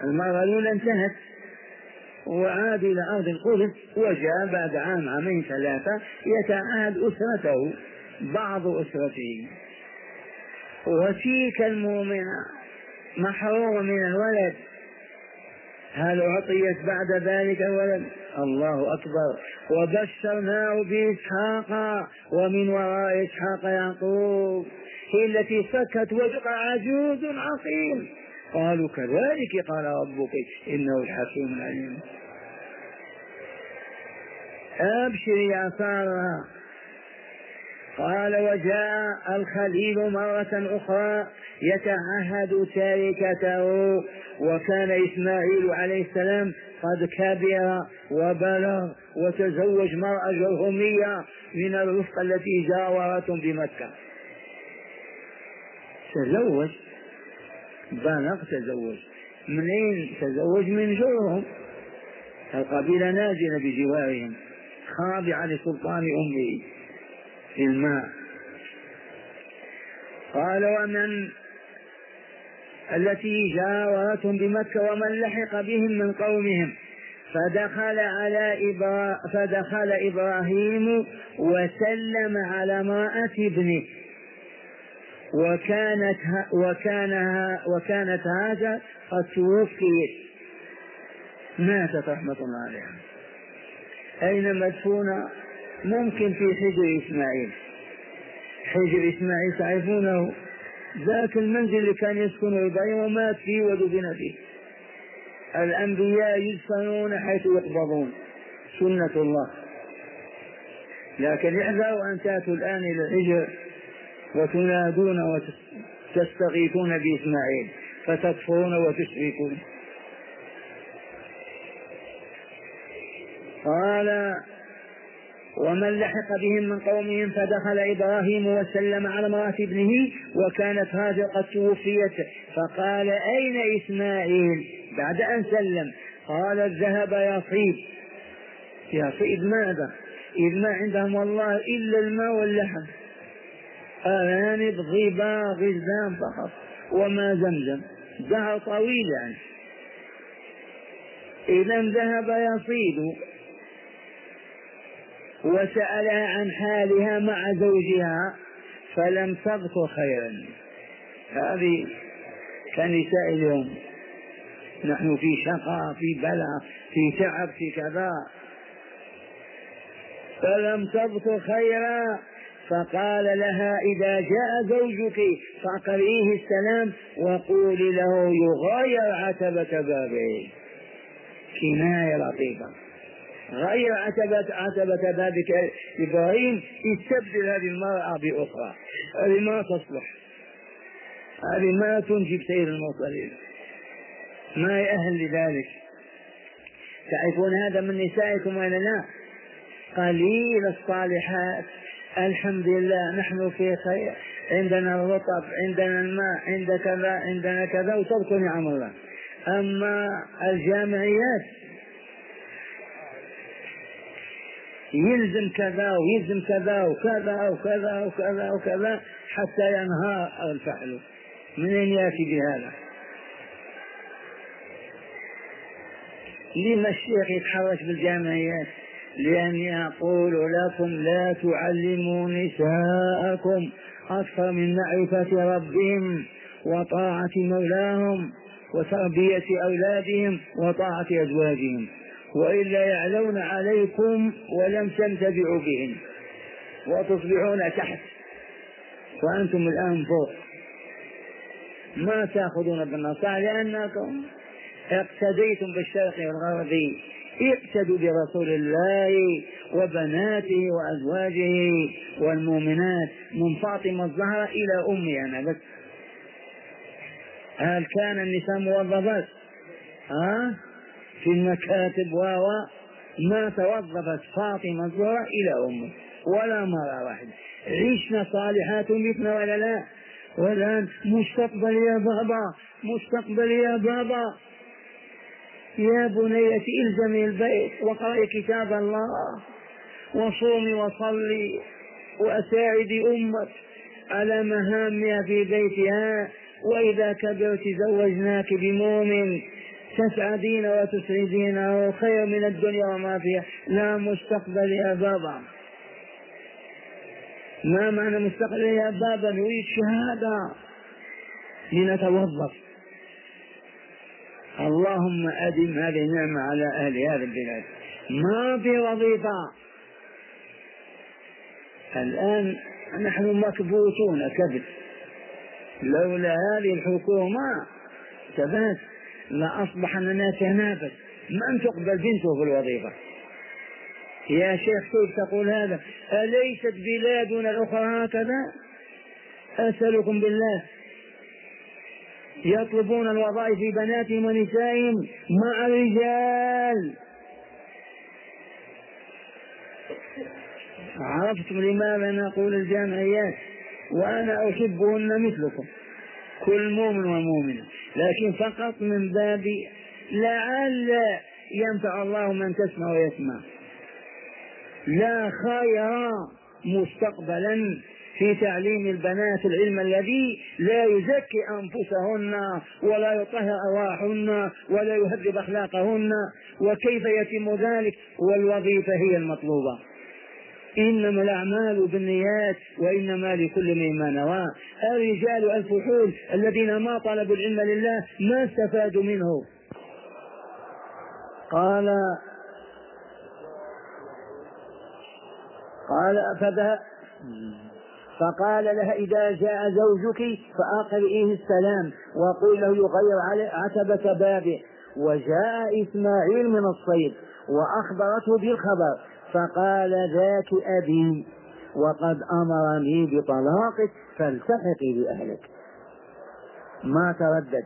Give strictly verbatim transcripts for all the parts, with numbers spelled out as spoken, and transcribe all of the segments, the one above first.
المرة الأولى انتهت وعاد إلى أرض القدس، وجاء بعد عام عامين ثلاثة يتعاهد أسرته بعض أسرته، وتلك المؤمنة محرومة من الولد، هل أعطيت بعد ذلك الولد؟ الله أكبر. وبشرناه بإسحاق ومن وراء إسحاق يعقوب، هي التي سكت وجق عجوز عقيم. قالوا كذلك قال ربك إنه الحكيم العليم. أبشر يا سارة. قال وجاء الخليل مرة أخرى يتعهد تاركته، وكان إسماعيل عليه السلام قد كبر وبلغ وتزوج مرأة جرهمية من الرفق التي جاورتهم بمكة، تزوج بلغ تزوج. منين تزوج؟ من جرهم، القبيلة نازلة بجوارهم خاضعة لسلطان أمه في الماء. قال ومن التي جاورتهم بمكة ومن لحق بهم من قومهم، فدخل على إبرا... فدخل إبراهيم وسلم على امرأة ابنه، وكانت ه... وكانها... وكانت هذا قد توفيت، ماتت رحمة الله عليها. أين مدفونة؟ ممكن في حجر إسماعيل. حجر إسماعيل تعرفونه، ذاك المنزل اللي كان يسكنه إبراهيم ومات فيه ودفن فيه. الأنبياء يدفنون حيث يقبضون، سنة الله. لكن احذروا أن تأتوا الآن إلى الحجر وتنادون وتستغيثون بإسماعيل فتكفرون وتشركون. قال ومن لحق بهم من قومهم، فدخل إبراهيم وسلم على امرأة ابنه وكانت هاجر قد توفيت، فقال أين إسماعيل بعد أن سلم؟ قال ذهب يصيد. يصيد ماذا؟ إذ ما عندهم والله إلا الماء واللحم، أرانب ظباء غزلان فقط وما زمزم، دهر طويل يعني. إذا ذهب يصيد وسألها عن حالها مع زوجها فلم تذكر خيرا. هذه كنساء اليوم، نحن في شقاء في بلاء في تعب في كذا، فلم تذكر خيرا. فقال لها إذا جاء زوجك فأقرئيه السلام وقولي له يغير عتبة بابه. كناية لطيفة، غير عتبة عتبة بابك إبراهيم، يستبدل هذه المرأة بأخرى، هذه ما تصلح، هذه ما تنجب سيد المرسلين، ما يأهل لذلك. تعرفون هذا من نسائكم ولا لا؟ قليل الصالحات، الحمد لله نحن في خير، عندنا الرطب، عندنا الماء، عندنا كذا عندنا كذا، وتذكر نعم الله. أما الجامعيات يلزم كذا ويلزم كذا وكذا وكذا وكذا وكذا حتى ينهار الفعل. منين يأتي بهذا؟ لما الشيخ يتحرش بالجامعيات؟ لأني أقول لكم لا تعلموا نساءكم أكثر من معرفة ربهم وطاعة مولاهم وتربية أولادهم وطاعة أزواجهم، وإلا يعلون عليكم ولم تنتبعوا بهم وتصبحون تحت وأنتم الآن فوق. ما تأخذون بالنصائح لأنكم اقتديتم بالشرق والغرب. اقتدوا برسول الله وبناته وأزواجه والمؤمنات من فاطمة الزهراء إلى أمي أنا بس. هل كان النساء موظفات ها في المكاتب و ما توظفت فاطمة الزهراء إلى أمه ولا مرة واحدة. عشنا صالحات مثل ولا لا؟ والآن مستقبل يا بابا، مستقبل يا بابا. يا بنيتي الزمي البيت وقرأي كتاب الله وصومي وصلي وأساعدي أمك على مهامها في بيتها، وإذا كبرت زوجناك بمؤمن تسعدين وتسعدين خير من الدنيا وما فيها، لا مستقبل يا بابا. ما معنى مستقبل يا بابا؟ نريد شهادة لنتوظف. اللهم أدم هذه النعمة على أهل هذه البلاد. ما في وظيفة الآن، نحن مكبوتون كبت. لولا هذه الحكومة ثبات لأصبح الناس يتنافس من تقبل بنته في الوظيفة. يا شيخ كيف تقول هذا؟ أليست بلادنا الأخرى هكذا؟ أسألكم بالله، يطلبون الوظائف في بناتهم ونسائهم مع الرجال. عرفتم لماذا نقول الجامعيات؟ وأنا أحبهن مثلكم، كل مؤمن ومؤمنة، لكن فقط من باب لعل ينفع الله من تسمع ويسمع. لا خير مستقبلا في تعليم البنات العلم الذي لا يزكي أنفسهن ولا يطهر أرواحهن ولا يهذب أخلاقهن. وكيف يتم ذلك والوظيفة هي المطلوبة؟ إنما الأعمال بالنيات وإنما لكل امرئ ما نوى. الرجال الفحول الذين ما طلبوا العلم لله ما استفادوا منه. قال قال فذهب فقال لها إذا جاء زوجك فأقرئيه السلام وقل له يغير على عتبة بابه. وجاء إسماعيل من الصيد وأخبرته بالخبر فقال ذاك أبي وقد أمرني بطلاقك فالتحقي بأهلك. ما تردد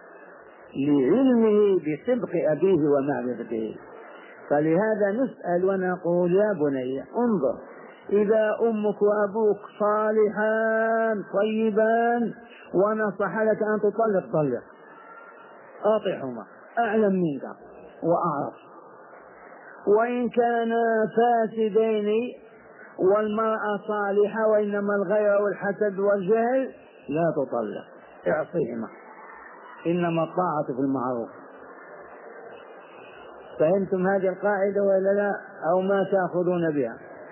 لعلمه بصدق أبيه ومعرفته. فلهذا نسأل ونقول يا بني انظر، إذا أمك وأبوك صالحان طيبان ونصح لك أن تطلق طلق، أطعهما، أعلم منك وأعرف. وإن كانا فاسدين والمرأة صالحة وإنما الغير والحسد والجهل لا تطلق، اعصيهما، إنما الطاعة في المعروف. فهمتم هذه القاعدة ولا لا؟ أو ما تأخذون بها؟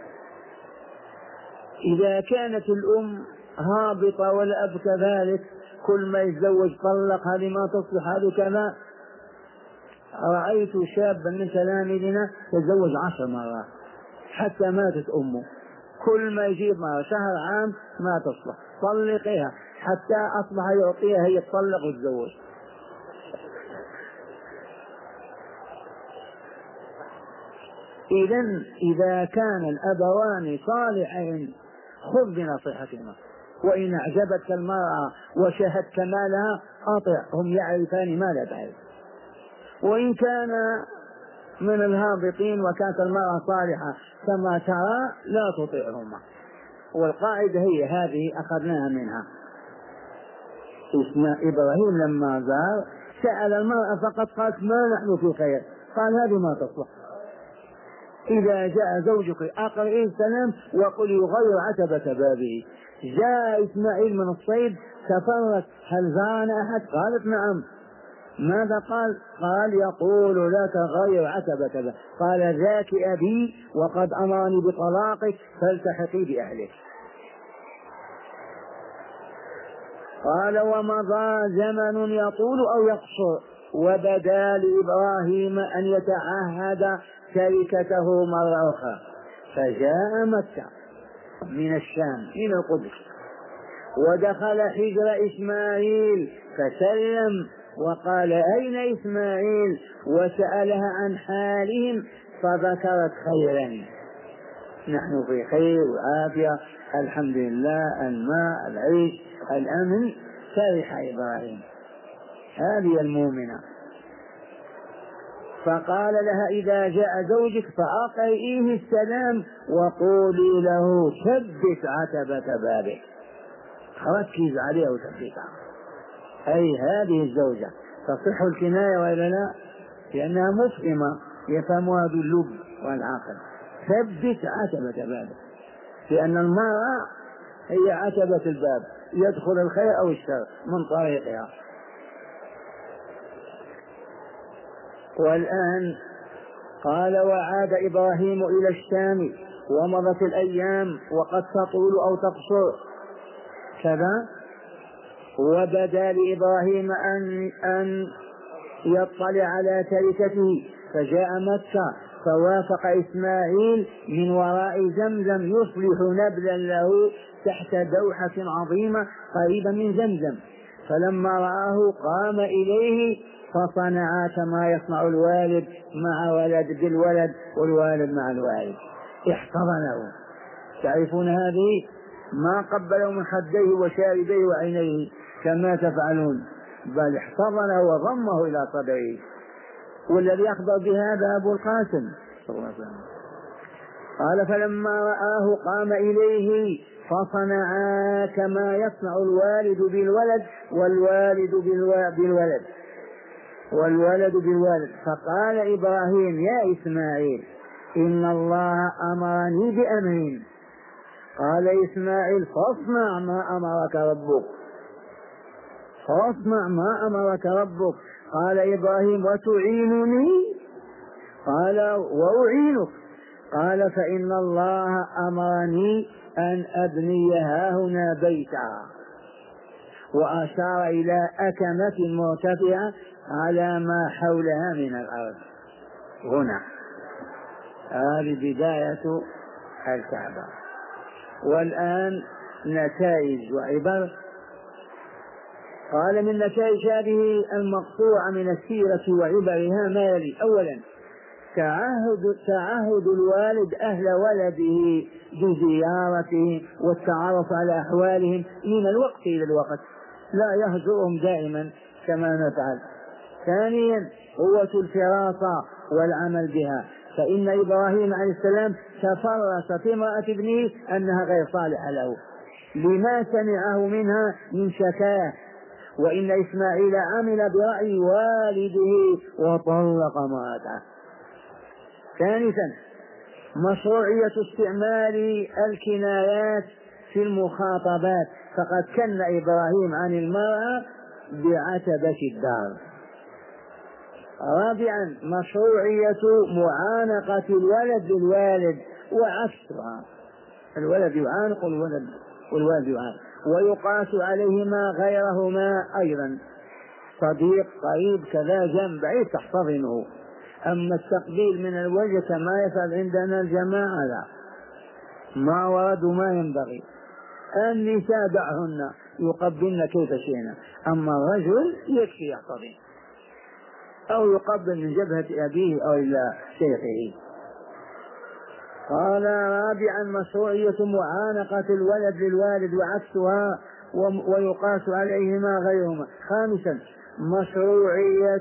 إذا كانت الأم هابطة والأب كذلك، كل ما يتزوج طلق، هذه ما تصلح، هذه كذا. رأيت شابا من تلاميذنا تزوج عشر مرات حتى ماتت أمه، كل ما يجيب مرة شهر عام ما تصلح، طلقها، حتى أصبح يعطيها هي تطلق وتزوج. إذن إذا كان الأبوان صالحين خذ بنصيحتهما، وإن أعجبتك المرأة وشهدت كمالها أطع، هم يعرفان ما لا تعرف. وإن كان من الهابطين وكانت المرأة صالحة كما ترى لا تطيعهما. والقاعدة هي هذه أخذناها منها. اسمع إبراهيم لما زار سأل المرأة فقط، قالت ما نحن في خير، قال هذه ما تصلح. إذا جاء زوجك أقرئيه السلام وقل يغير عتبة بابه. جاء إسماعيل من الصيد تفرق، هل زارنا أحد؟ قالت نعم. ماذا قال؟ قال يقول لك غير عتبة بابه. قال ذاك أبي وقد أمرني بطلاقك فالتحقي بأهلك. قال ومضى زمن يطول أو يقصر وبدا لإبراهيم أن يتعهد شركته مرة أخرى، فجاء مكة من الشام من القدس ودخل حجر إسماعيل فسلم وقال أين إسماعيل، وسألها عن حالهم فذكرت خيرا، نحن في خير وعافية الحمد لله، الماء، العيش، الأمن. فرح إبراهيم، هذه المؤمنة. فقال لها إذا جاء زوجك فأقرئيه السلام وقولي له ثبت عتبة بابك، ركز عليها وثبتها. أي هذه الزوجة تصح الكناية وإلا لا؟ لأنها مفهمة يفهمها باللب والعقل. ثبت عتبة بابك، لأن المرأة هي عتبة الباب، يدخل الخير أو الشر من طريقها. والآن قال وعاد إبراهيم إلى الشام ومضت الأيام وقد تطول أو تقصر كذا، وبدا لإبراهيم أن, أن يطلع على تركته، فجاء مكة فوافق إسماعيل من وراء زمزم يصلح نبلا له تحت دوحة عظيمة قريبا من زمزم، فلما رآه قام إليه فصنع كما يصنع الوالد مع ولد بالولد والوالد مع الوالد، احتضنه. تعرفون هذه ما قبله من خديه وشاربيه وعينيه كما تفعلون، بل احتضنه وضمه إلى صدره. والذي أخبر بهذا أبو القاسم صلى الله عليه وسلم قال فلما رآه قام إليه فصنعا كما يصنع الوالد بالولد والوالد بالولد والولد بالولد. فقال إبراهيم يا إسماعيل إن الله أمرني بأمر. قال إسماعيل فاصنع ما أمرك ربك فاصنع ما أمرك ربك. قال إبراهيم وتعينني؟ قال وأعينك. قال فإن الله أمرني أن أبني هاهنا بيتا، وأشار إلى أكمة مرتفعة على ما حولها من الأرض. هنا هذه بداية الكعبة. والآن نتائج وعبر. قال من نتائج هذه المقطوعة من السيرة وعبرها ما يلي: أولا تعهد, تعهد الوالد أهل ولده بزيارته والتعرف على أحوالهم من الوقت إلى الوقت، لا يهجرهم دائما كما نفعل. ثانيا قوة الفراسة والعمل بها، فإن إبراهيم عليه السلام تفرس في امرأة ابنه أنها غير صالحة له لما سمعه منها من شكاه، وإن إسماعيل عمل برأي والده وطلق امرأته. ثالثا مشروعية استعمال الكنايات في المخاطبات، فقد كن إبراهيم عن المرأة بعتبة الدار. رابعا مشروعية معانقة الولد بالوالد وعكسها، الولد يعانق والولد والوالد يعانق، ويقاس عليهما غيرهما أيضا، صديق قريب كذا جنب بعيد تحتضنه. أما التقبيل من الوجه كما يفعل عندنا الجماعة لا، ما ورد ما ينبغي. النساء دعهن يقبلن كيف شئنا، أما الرجل يكفي يحتضن أو يقبل من جبهة أبيه أو إلى شيخه. قال رابعا مشروعية معانقة الولد للوالد وعكسها ويقاس عليهما غيرهما. خامسا مشروعية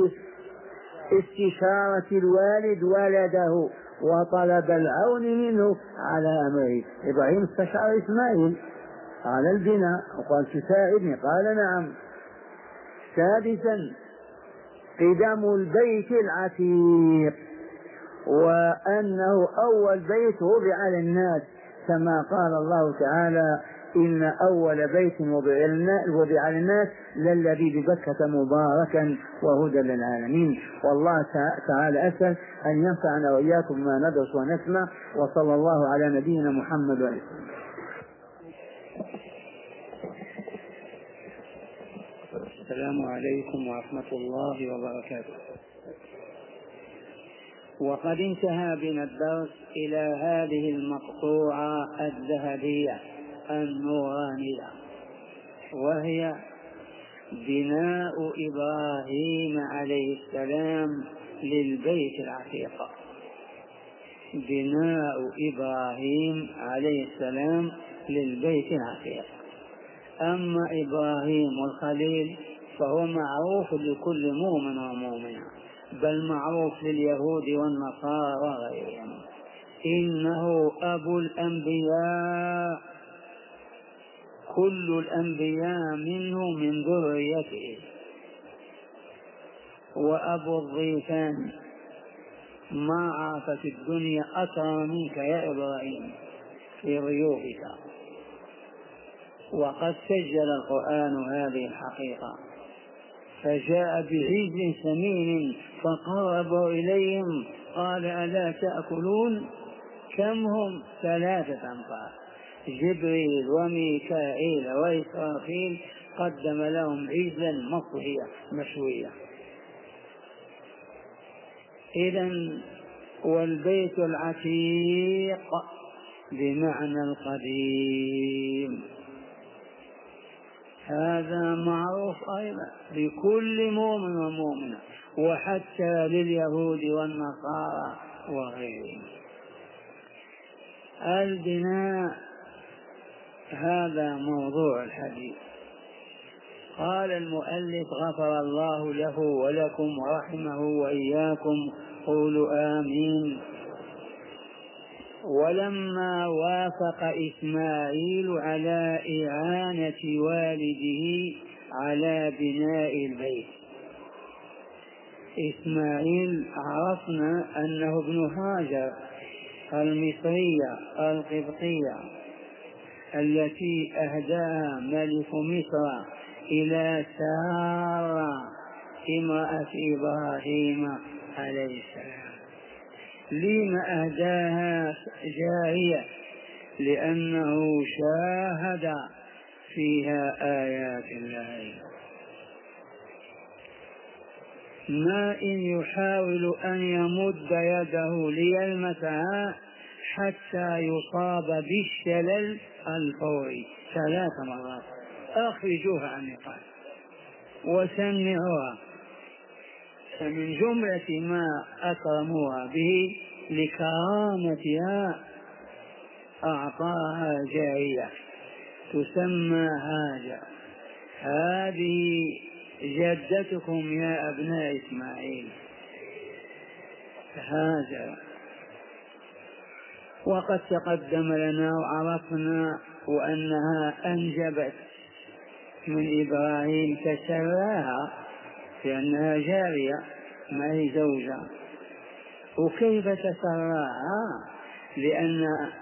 استشارة الوالد ولده وطلب العون منه على أمره. إبراهيم استشار إسماعيل على البناء وقال تساعدني، قال نعم. سادسا قدم البيت العتيق، وأنه أول بيت وضع للناس كما قال الله تعالى إن أول بيت وضع للناس للذي ببكة مباركا وهدى للعالمين. والله تعالى أسأل أن ينفعنا وإياكم ما ندرس ونسمع، وصلى الله على نبينا محمد وعلى آله. السلام عليكم ورحمة الله وبركاته. وقد انتهى بنا الدرس إلى هذه المقطوعة الذهبية النورانية، وهي بناء إبراهيم عليه السلام للبيت العتيق. بناء إبراهيم عليه السلام للبيت العتيق. أما إبراهيم الخليل فهو معروف لكل مؤمن ومؤمنة، بل معروف لليهود والنصارى وغيرهم، إنه أبو الأنبياء، كل الأنبياء منه من ذريته، وأبو الضيفان. ما عرفت الدنيا أكرم منك يا إبراهيم في ضيوفك. وقد سجل القرآن هذه الحقيقة، فجاء بعجل سمين فقربه إليهم قال ألا تأكلون؟ كم هم؟ ثلاثة أنفار، جبريل وميكائيل وإسرافيل قدم لهم عجلا مطهيا مشويا. إذن والبيت العتيق بمعنى القديم، هذا معروف أيضا لكل مؤمن ومؤمنة وحتى لليهود والنصارى وغيرهم. البناء هذا موضوع الحديث. قال المؤلف غفر الله له ولكم ورحمه وإياكم، قولوا آمين. ولما وافق إسماعيل على إعانة والده على بناء البيت، إسماعيل عرفنا أنه ابن هاجر المصرية القبطية التي أهداها ملك مصر إلى سارة امرأة إبراهيم عليه السلام. لما أهداها جارية؟ لأنه شاهد فيها آيات الله. ما إن يحاول أن يمد يده ليلمسها حتى يصاب بالشلل الفوري ثلاث مرات. أخرجوها عن نقاش وسمعوها. فمن جملة ما أكرموها به لكرامتها أعطاها جارية تسمى هاجر. هذه جدتكم يا أبناء إسماعيل، هاجر. وقد تقدم لنا وعرفنا وأنها أنجبت من إبراهيم تسراها لأنها جارية ما هي زوجة. وكيف تسراها؟ لأن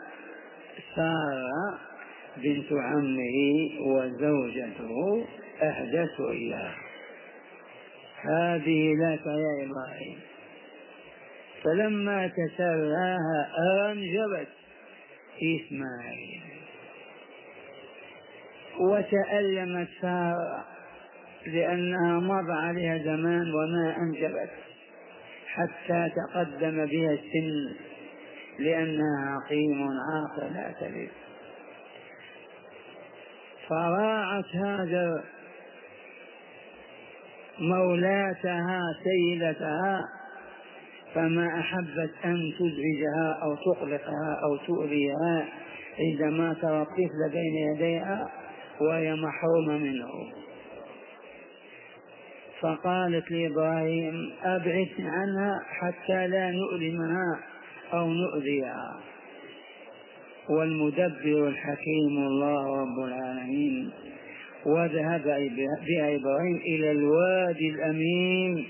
سارة بنت عمه وزوجته أهدته إياه. هذه لا يا إبراهيم. فلما تسراها أنجبت إسماعيل. وتألمت سارة لأنها مضى عليها زمان وما أنجبت حتى تقدم بها السن، لأنها عقيم عاقل لا تلد. فراعت هاجر مولاتها سيدتها، فما أحبت أن تزعجها أو تقلقها أو تؤذيها عندما ترى الطفل بين يديها وهي محرومة منه. فقالت لإبراهيم أبعد عنها حتى لا نؤلمها أو نؤذيها. والمدبر الحكيم الله رب العالمين. وذهب بها إبراهيم إلى الوادي الأمين،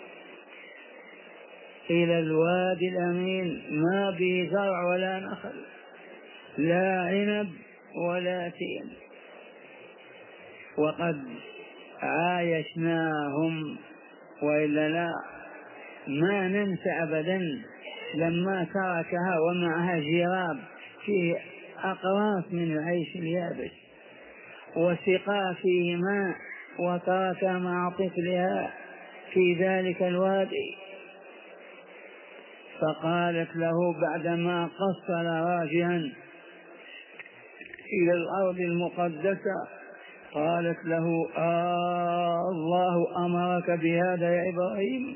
إلى الوادي الأمين ما به زرع ولا نخل، لا عنب ولا تين. وقد عايشناهم وإلا لا ما ننسى أبدا لما تركها ومعها جراب فيه أقراص من العيش اليابس وسقى فيه ماء وترك مع طفلها في ذلك الوادي. فقالت له بعدما قصر راجعا إلى الأرض المقدسة، قالت له آه الله أمرك بهذا يا إبراهيم؟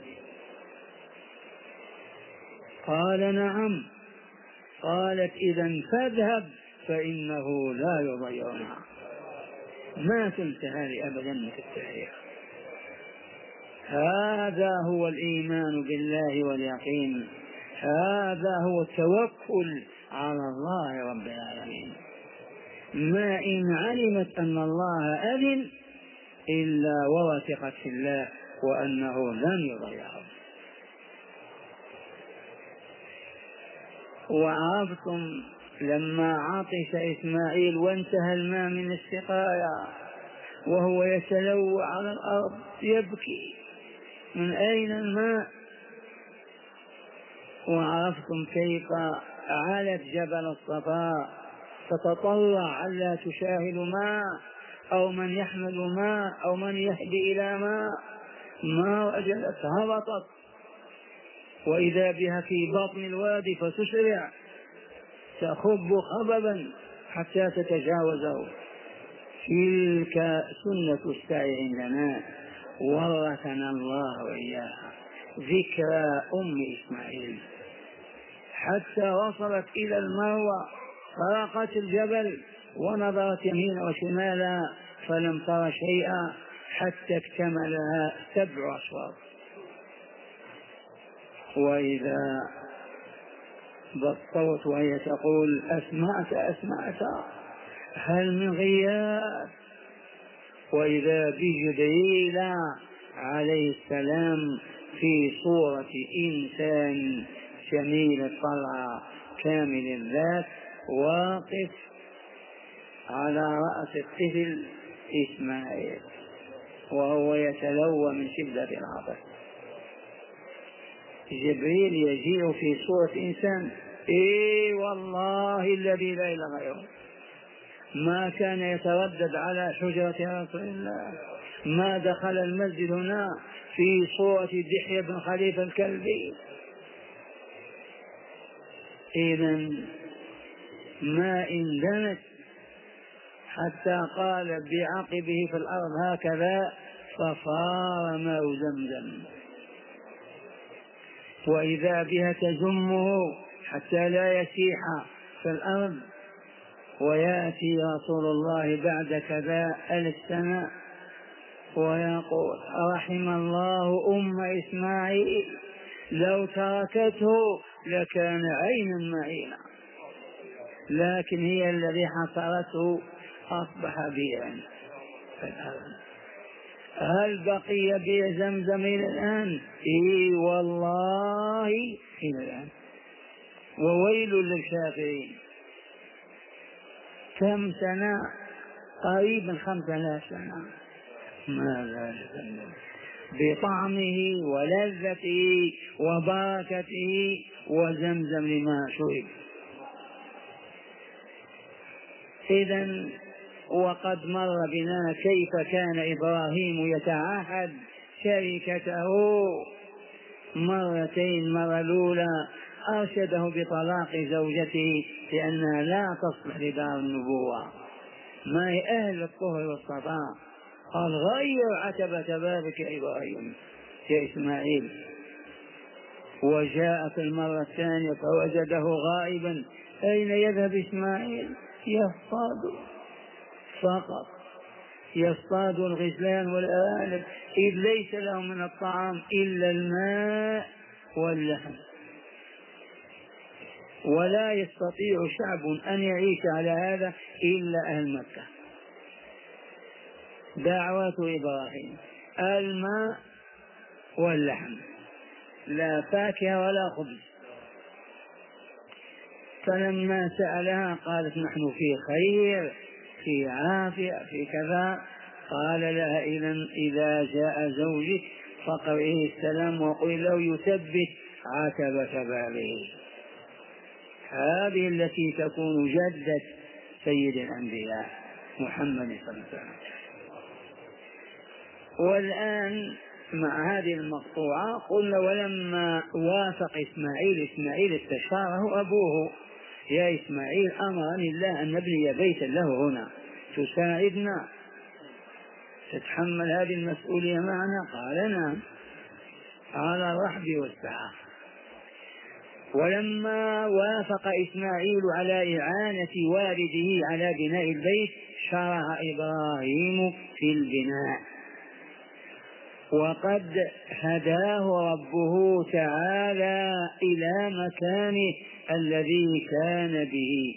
قال نعم. قالت إذن فاذهب فإنه لا يضيعنا. ما تنسى هذه أبدا في التاريخ. هذا هو الإيمان بالله واليقين، هذا هو التوكل على الله رب العالمين. ما إن علمت أن الله أذن إلا ووثقت في الله وأنه لن يضيعه. وعرفتم لما عطش إسماعيل وانتهى الماء من السقايا وهو يتلوى على الأرض يبكي من أين الماء؟ وعرفتم كيف علت جبل الصفا تتطلع ألا تشاهد ماء أو من يحمل ماء أو من يهدي إلى ماء، ما وجدت، هبطت وإذا بها في بطن الوادي فتسرع تخب خببا حتى تتجاوزه. تلك سنة السعي عندنا، ورثنا الله وإياها ذكرى أم إسماعيل حتى وصلت إلى المروة، فرقت الجبل ونظرت يمين وشمالا فلم تر شيئا حتى اكتملها سبع أشواط. وإذا بالصوت وهي تقول أسمعت أسمعت هل من غياث؟ وإذا بجبريل عليه السلام في صورة إنسان جميل الطلعة كامل الذات واقف على رأس الطفل إسماعيل وهو يتلوى من شدة العطش. جبريل يجيء في صورة إنسان، إيه والله الذي لا إله غيره، ما كان يتردد على حجرة رسول الله، ما دخل المسجد هنا في صورة دحية بن خليفة الكلبي. إذن ما اندمت حتى قال بعقبه في الأرض هكذا فصار ماء زمزم. وإذا بها تزمه حتى لا يسيح في الأرض، ويأتي رسول الله بعد كذا ألف سنة ويقول رحم الله أم إسماعيل لو تركته لكان عينا معينا، لكن هي الذي حصرته أصبح بيئا في الأرض. هل بقي بيئ زمزم إلى الآن؟ إيه والله إلى الآن. وويل للكافرين. كم سنة؟ قريبا خمسة آلاف سنة. ماذا يفعل بطعمه ولذته وبركته وزمزم لما شرب. إذن وقد مر بنا كيف كان إبراهيم يتعاهد شركته مرتين. مرة الأولى أرشده بطلاق زوجته لأنها لا تصلح لدار النبوة، ما هي أهل الطهر والصفاء. قال غير عتبة بابك يا إبراهيم يا إسماعيل. وجاءت المرة الثانية فوجده غائبا. أين يذهب إسماعيل؟ يصطاد فقط، يصطاد الغزلان والأرانب، إذ ليس لهم من الطعام إلا الماء واللحم. ولا يستطيع شعب أن يعيش على هذا إلا أهل مكة. دعوة إبراهيم الماء واللحم، لا فاكهة ولا خبز. فلما سألها قالت نحن في خير في عافية في كذا. قال لها إذا جاء زوجك فقرئه السلام وقل له يثبت عتبة بابه. هذه التي تكون جدة سيد الأنبياء محمد صلى الله عليه وسلم. والآن مع هذه المقطوعة قلنا ولما وافق إسماعيل إسماعيل استشاره أبوه، يا إسماعيل أمرني الله أن نبني بيتا له هنا، تساعدنا تتحمل هذه المسؤولية معنا؟ قال نعم على الرحب والسعة. ولما وافق إسماعيل على إعانة والده على بناء البيت شرع إبراهيم في البناء، وقد هداه ربه تعالى إلى مكانه الذي كان به.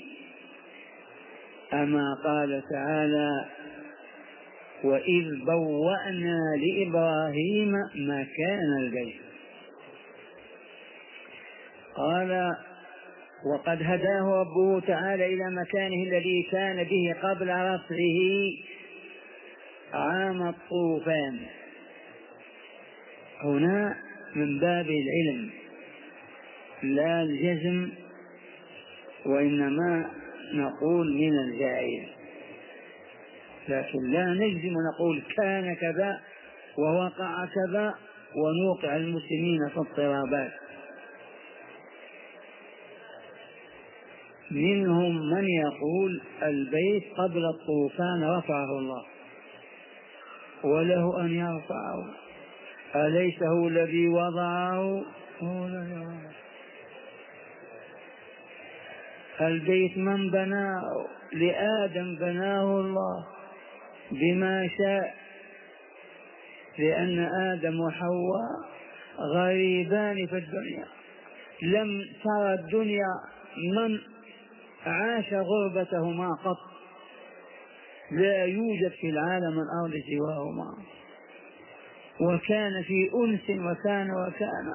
أما قال تعالى وإذ بوأنا لإبراهيم مكان البيت، قال وقد هداه ربه تعالى إلى مكانه الذي كان به قبل رفعه عام الطوفان. هنا من باب العلم لا الجزم، وإنما نقول من الجائز، لكن لا نجزم ونقول كان كذا ووقع كذا ونوقع المسلمين في اضطرابات. منهم من يقول البيت قبل الطوفان رفعه الله وله أن يرفعه، أليس هو الذي وضعه؟ البيت من بناه؟ لآدم بناه الله بما شاء، لأن آدم وحواء غريبان في الدنيا، لم ترى الدنيا من عاش غربتهما قط، لا يوجد في العالم الأرض سواهما، وكان في أنس وكان وكان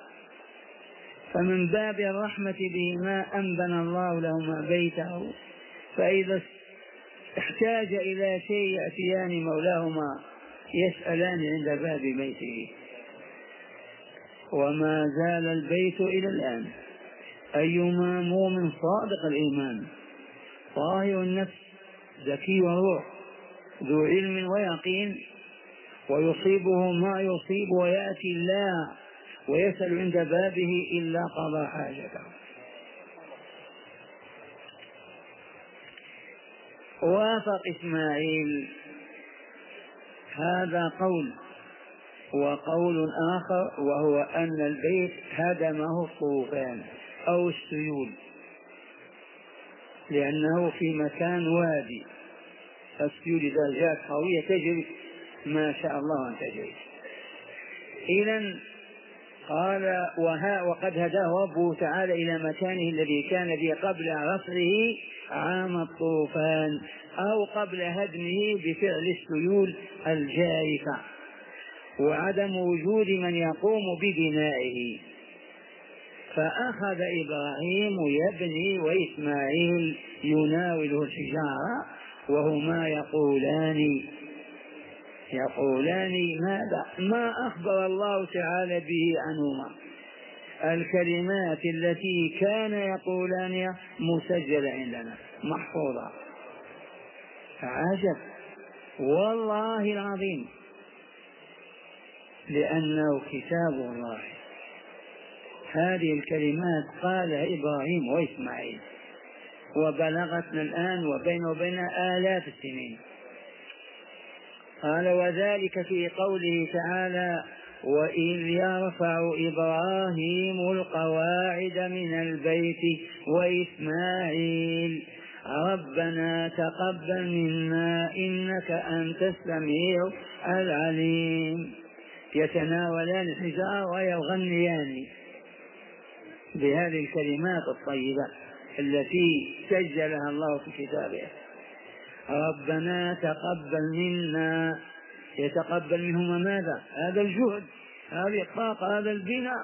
فمن باب الرحمة بهما أن بنى الله لهما بيته، فإذا احتاج إلى شيء يأتيان مولاهما يسألان عند باب بيته. وما زال البيت إلى الآن، أيما مؤمن صادق الإيمان طاهر النفس ذكي وروح ذو علم ويقين ويصيبه ما يصيب ويأتي الله ويسأل عند بابه إلا قضى حاجته. وافق إسماعيل، هذا قول، وقول آخر وهو أن البيت هدمه الطوفان أو السيول، لأنه في مكان وادي، السيول إذا جاءت قوية تجري ما شاء الله أن تجري. إذن قال وها وقد هداه ربه تعالى إلى مكانه الذي كان به قبل رفعه عام الطوفان، أو قبل هدمه بفعل السيول الجارفة وعدم وجود من يقوم ببنائه. فأخذ إبراهيم يبني وإسماعيل يناوله الحجارة، وهما يقولان يقولان ماذا؟ ما أخبر الله تعالى به عنهما، الكلمات التي كان يقولانها مسجلة عندنا محفوظة. عجب والله العظيم، لأنه كتاب الله. هذه الكلمات قالها إبراهيم وإسماعيل وبلغتنا الآن وبين وبينها آلاف السنين. قال وذلك في قوله تعالى وإذ يرفع إبراهيم القواعد من البيت وإسماعيل ربنا تقبل منا إنك أنت السميع العليم. يتناولان الحجار ويغنيان بهذه الكلمات الطيبة التي سجلها الله في كتابه. ربنا تقبل منا، يتقبل منهما ماذا؟ هذا الجهد، هذه الطاقة، هذا البناء.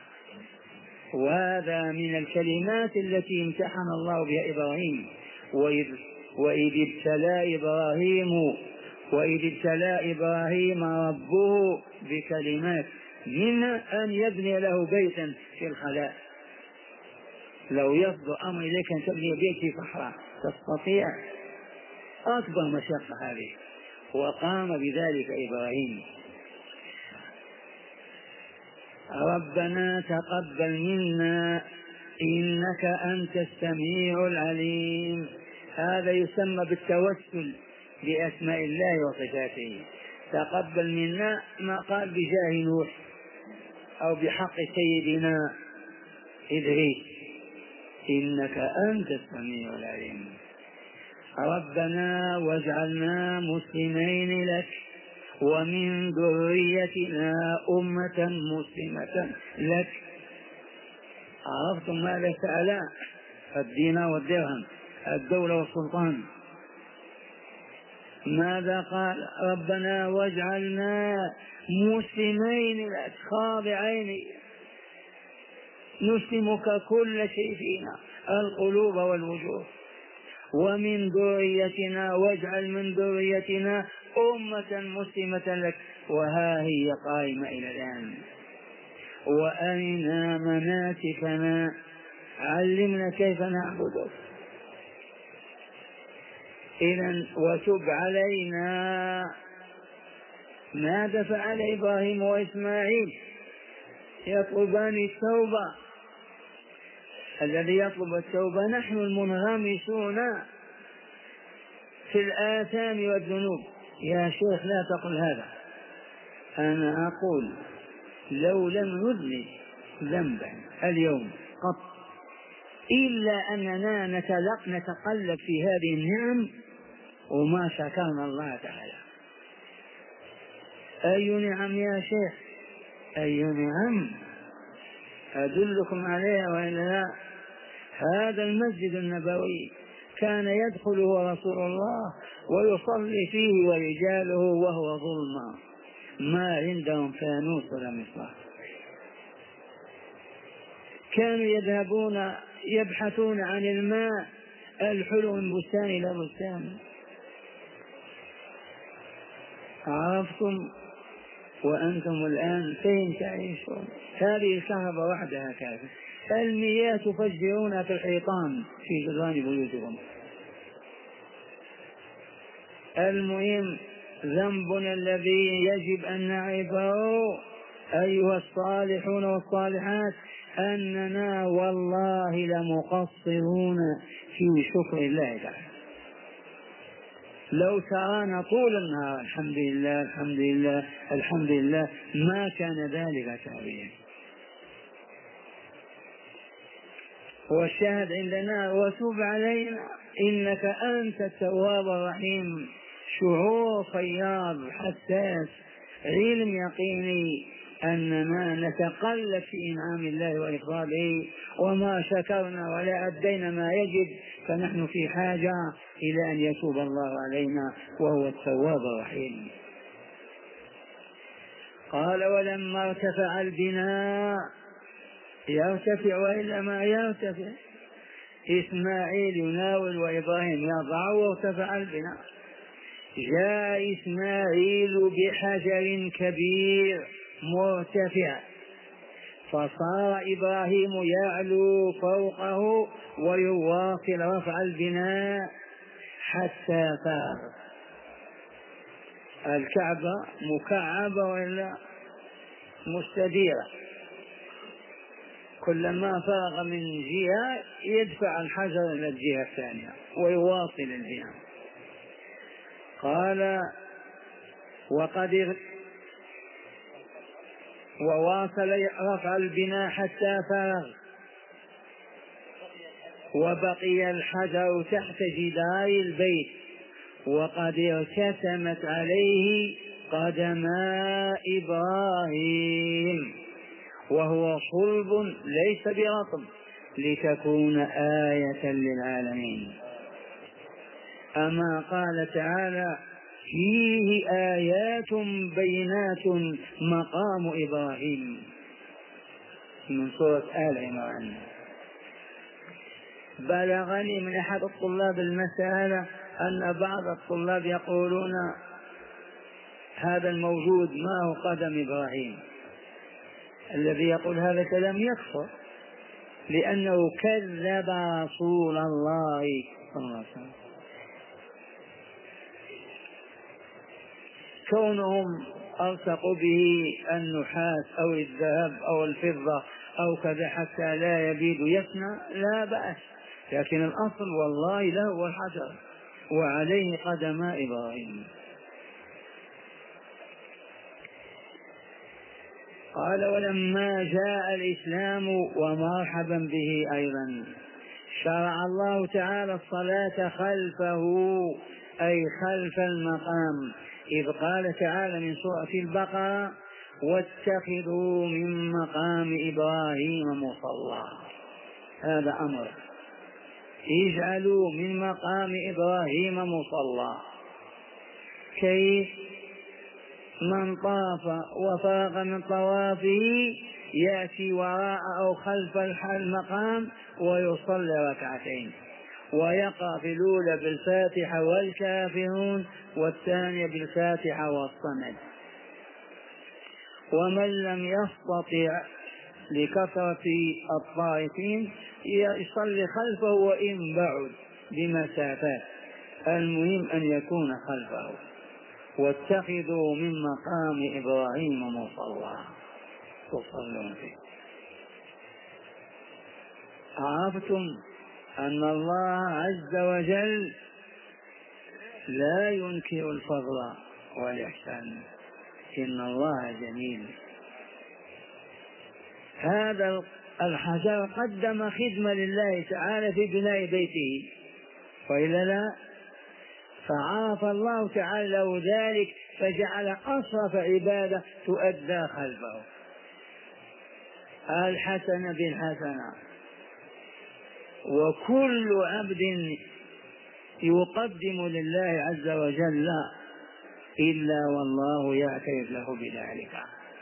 وهذا من الكلمات التي امتحن الله بها إبراهيم. وإذ ابتلى إبراهيم وإذ ابتلى إبراهيم ربه بكلمات، منها أن يبني له بيتا في الخلاء. لو يصدر أمر إليك أن تبني بيت في صحراء تستطيع؟ أكبر مشقة هذه، وقام بذلك إبراهيم. ربنا تقبل منا إنك أنت السميع العليم. هذا يسمى بالتوسل بأسماء الله وصفاته. تقبل منا ما قال بجاه نوح أو بحق سيدنا إدريس، إنك أنت السميع العليم. ربنا واجعلنا مسلمين لك ومن ذريتنا أمة مسلمة لك. عرفتم ماذا سأل؟ الدينار والدرهم، الدولة والسلطان. ماذا قال؟ ربنا واجعلنا مسلمين لك خاضعين، نسلمك كل شيء فينا، القلوب والوجوه. ومن ذريتنا واجعل من ذريتنا أمة مسلمة لك، وها هي قائمة إلى الآن. وأرنا مناسكنا، علمنا كيف نعبدك. إذن وتب علينا. ماذا فعل إبراهيم وإسماعيل؟ يطلبان التوبة. الذي يطلب التوبة نحن المنغمسون في الآثام والذنوب. يا شيخ لا تقل هذا، أنا أقول لو لم نذنب ذنبا اليوم قط إلا أننا نتلق نتقلب في هذه النعم وما شكرنا الله تعالى. أي نعم يا شيخ؟ أي نعم؟ أدلكم عليها وإلا لا؟ هذا المسجد النبوي كان يدخله رسول الله ويصلي فيه ورجاله وهو ظلمة، ما عندهم فانوس ولا مصباح. كانوا يذهبون يبحثون عن الماء الحلو من بستان إلى بستان. عرفتم؟ وأنتم الآن فين تعيشون؟ هذه الكهرباء وحدها كافية. المياه تفجرونها في الحيطان في جدران بيوتكم. المهم ذنبنا الذي يجب أن نعرفه أيها الصالحون والصالحات أننا والله لمقصرون في شكر الله تعالى. لو ترانا طول النهار الحمد لله الحمد لله الحمد لله ما كان ذلك كافيا. والشاهد عندنا وتب علينا إنك أنت التواب الرحيم. شعور فياض حساس، علم يقيني أننا نتقلب في إنعام الله وإفضاله وما شكرنا ولا أدينا ما يجب، فنحن في حاجة إلى أن يتوب الله علينا وهو التواب الرحيم. قال ولما ارتفع البناء، يرتفع وإلا ما يرتفع، إسماعيل يناول وإبراهيم يضع وارتفع البناء. جاء إسماعيل بحجر كبير مرتفع فصار إبراهيم يعلو فوقه ويواصل رفع البناء حتى فار. الكعبة مكعبة ولا مستديرة، كلما فرغ من جهة يدفع الحجر إلى الجهة الثانية ويواصل البناء. قال وقد وواصل رفع البناء حتى فرغ وبقي الحجر تحت جدار البيت وقد ارتسمت عليه قدما إبراهيم وهو صلب ليس برطب لتكون آية للعالمين. أما قال تعالى فيه آيات بينات مقام إبراهيم من سورة آل عمران. بلغني من أحد الطلاب المسألة أن بعض الطلاب يقولون هذا الموجود ما هو قدم إبراهيم. الذي يقول هذا كلام يكفر، لأنه كذب رسول الله صلى الله عليه وسلم. كونهم ألصقوا به النحاس أو الذهب أو الفضة أو كذا حتى لا يبيد يفنى لا بأس، لكن الأصل والله له الحجر وعليه قدما إبراهيم. قال ولما جاء الإسلام ومرحبا به أيضا شرع الله تعالى الصلاة خلفه أي خلف المقام، إذ قال تعالى من سورة البقرة واتخذوا من مقام إبراهيم مصلى. هذا أمر، اجعلوا من مقام إبراهيم مصلى. كيف؟ من طاف وفاق من طوافه يأتي وراء أو خلف المقام ويصلي ركعتين، ويقع في الأولى بالفاتحة والكافرون، والثانية بالفاتحة والصمد. ومن لم يستطع لكثرة الطائفين يصلي خلفه وإن بعد بمسافات، المهم أن يكون خلفه. واتخذوا من مقام إبراهيم مصلى تصلون فيه. عرفتم أن الله عز وجل لا ينكر الفضل والإحسان، إن الله جميل. هذا الحجر قدم خدمة لله تعالى في بناء بيته، وإلا لا؟ فعرف الله تعالى له ذلك فجعل أصرف عبادة تؤدى خلفه، الحسنة بالحسنة. وكل عبد يقدم لله عز وجل إلا والله يعترف له بذلك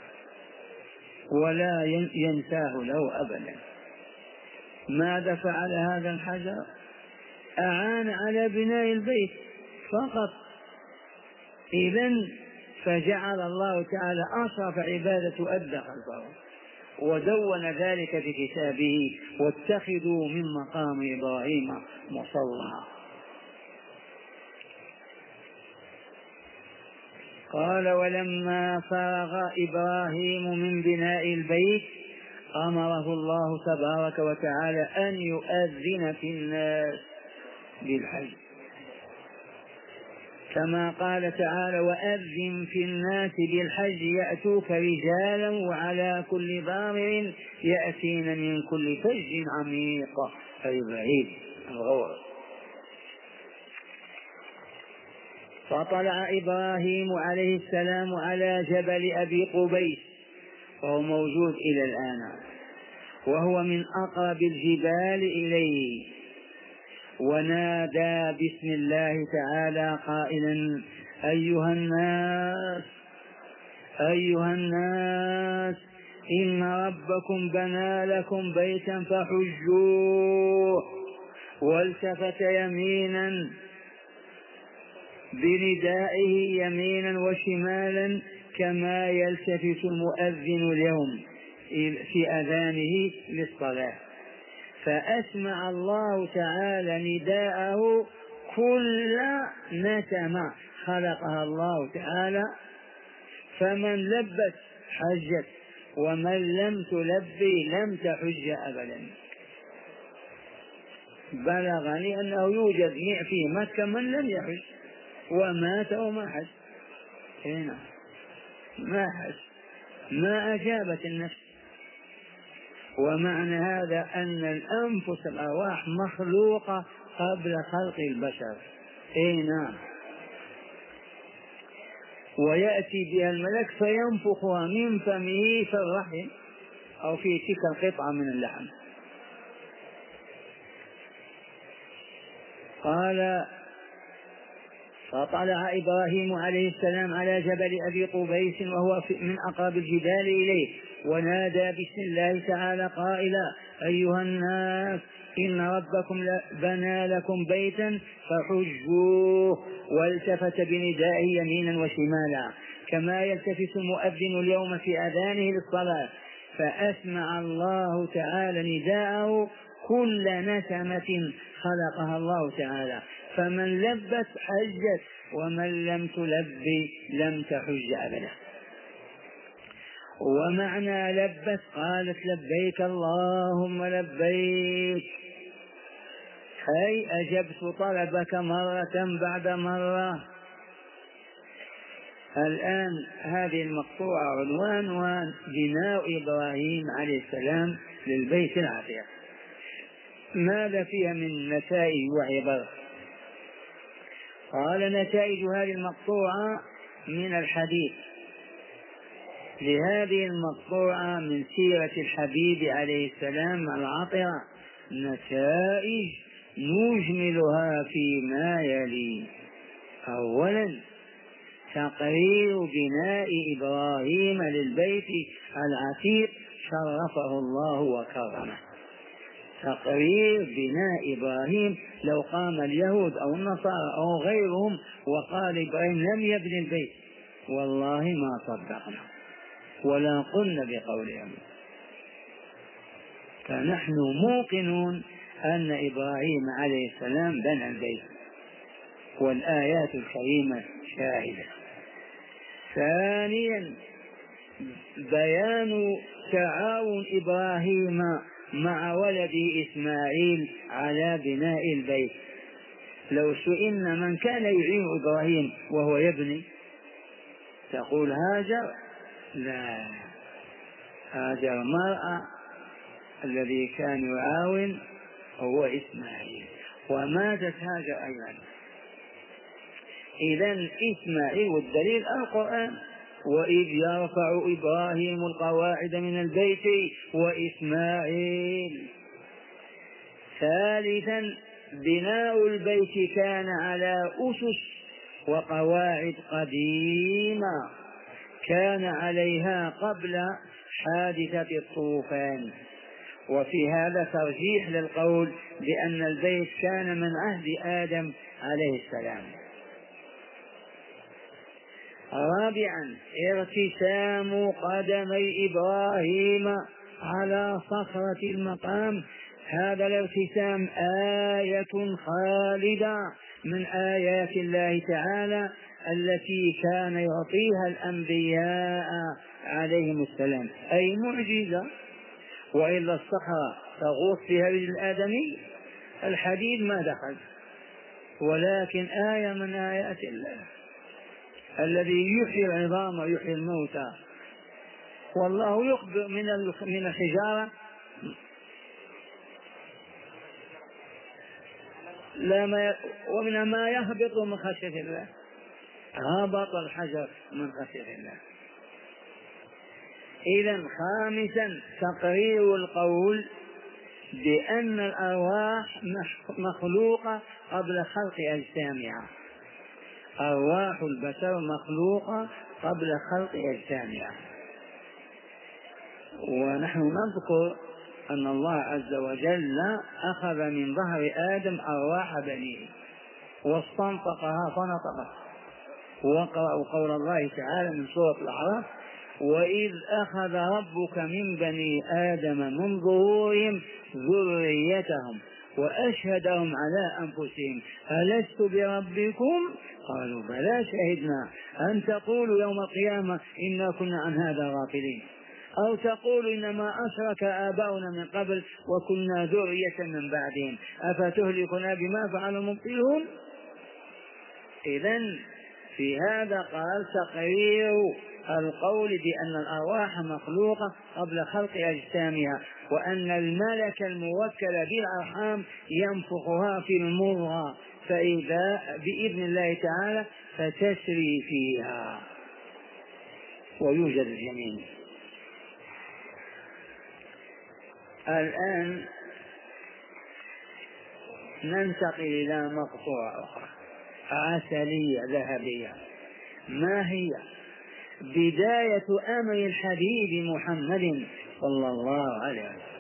ولا ينساه له أبدا. ماذا فعل هذا الحجر؟ أعان على بناء البيت فقط. إذن فجعل الله تعالى أصرف عبادة تؤدى خلفه، ودون ذلك في كتابه: واتخذوا من مقام إبراهيم مصلى. قال: ولما فرغ إبراهيم من بناء البيت أمره الله تبارك وتعالى أن يؤذن في الناس بالحج، كما قال تعالى: وأذن في الناس بالحج يأتوك رجالا وعلى كل ضامر يأتين من كل فج عميق، أي بعيد الغور. فطلع إبراهيم عليه السلام على جبل أبي قبيس، وهو موجود إلى الآن، وهو من أقرب الجبال إليه، ونادى بسم الله تعالى قائلا: أيها الناس أيها الناس إن ربكم بنى لكم بيتا فحجوه. والتفت يمينا بندائه يمينا وشمالا كما يلتفت المؤذن اليوم في أذانه للصلاة، فأسمع الله تعالى نداءه كل نسمة خلقها الله تعالى، فمن لبت حجت، ومن لم تلبي لم تحج أبدا. بلغني أنه يوجد في مكة من لم يحج ومات وما حج، هنا ما حج، ما أجابت النفس. ومعنى هذا أن الأنفس الأرواح مخلوقة قبل خلق البشر، هنا ويأتي بها الملك فينفخها من فمه في الرحم أو في تلك القطعة من اللحم. قال: فطلع إبراهيم عليه السلام على جبل أبي قبيس وهو من أقرب الجبال إليه، ونادى بسم الله تعالى قائلا: أيها الناس إن ربكم بنى لكم بيتا فحجوه. والتفت بندائه يمينا وشمالا كما يلتفت المؤذن اليوم في أذانه للصلاة، فأسمع الله تعالى نداءه كل نسمة خلقها الله تعالى، فمن لبت حجت، ومن لم تلب لم تحج أبدا. ومعنى لبت قالت: لبيك اللهم لبيك، أي أجبت طلبك مرة بعد مرة. الآن هذه المقطوعة عنوانها بناء إبراهيم عليه السلام للبيت العتيق. ماذا فيها من نتائج وعبر؟ قال: نتائج هذه المقطوعة من الحديث لهذه المقطوعة من سيرة الحبيب عليه السلام العطرة نتائج نجملها فيما يلي. أولا: تقرير بناء إبراهيم للبيت العتيق شرفه الله وكرمه. تقرير بناء إبراهيم. لو قام اليهود أو النصارى أو غيرهم وقال إبراهيم لم يبني البيت والله ما صدقنا ولا قلنا بقولهم. فنحن موقنون أن إبراهيم عليه السلام بنى البيت والآيات الكريمة شاهدة. ثانيا بيان تعاون إبراهيم مع ولده إسماعيل على بناء البيت. لو سئلنا من كان يعين إبراهيم وهو يبني تقول هاجر؟ لا، هاجر المرأة الذي كان يعاون هو إسماعيل، وماتت هاجر أيضا. إذن إسماعيل والدليل القرآن: وإذ يرفع إبراهيم القواعد من البيت وإسماعيل. ثالثا بناء البيت كان على أسس وقواعد قديمة كان عليها قبل حادثة الطوفان، وفي هذا ترجيح للقول بأن البيت كان من عهد آدم عليه السلام. رابعا ارتسام قدمي إبراهيم على صخرة المقام. هذا الارتسام آية خالدة من آيات الله تعالى التي كان يعطيها الأنبياء عليهم السلام، أي معجزة. وإلا الصخرة تغوص فيها رجل الآدمي، الحديد ما دخل، ولكن آية من آيات الله الذي يحيي العظام ويحيي الموتى. والله يخبر من من الحجارة لما ومن ما يهبط من خشية الله، هبط الحجر من خشية الله. إذن خامسا تقرير القول بأن الأرواح مخلوقة قبل خلق أجسامها. أرواح البشر مخلوقة قبل خلق أجسامها. ونحن نذكر أن الله عز وجل أخذ من ظهر آدم أرواح بنيه واستنطقها فنطقت. وقرأوا قول الله تعالى من سورة الأعراف: وإذ أخذ ربك من بني آدم من ظهورهم ذريتهم وأشهدهم على أنفسهم ألست بربكم قالوا بلى شهدنا أن تقولوا يوم القيامة إنا كنا عن هذا غافلين، أو تقولوا إنما أشرك آباؤنا من قبل وكنا ذرية من بعدهم أفتهلكنا بما فعل المبطلون. إذن في هذا قال تقرير القول بأن الأرواح مخلوقة قبل خلق أجسامها، وأن الملك الموكل بالأرحام ينفخها في المضغة فإذا بإذن الله تعالى فتسري فيها ويوجد الجنين. الآن ننتقل إلى مقطوعة أخرى عسلية ذهبية. ما هي؟ بداية أمر الحبيب محمد صلى الله عليه وسلم.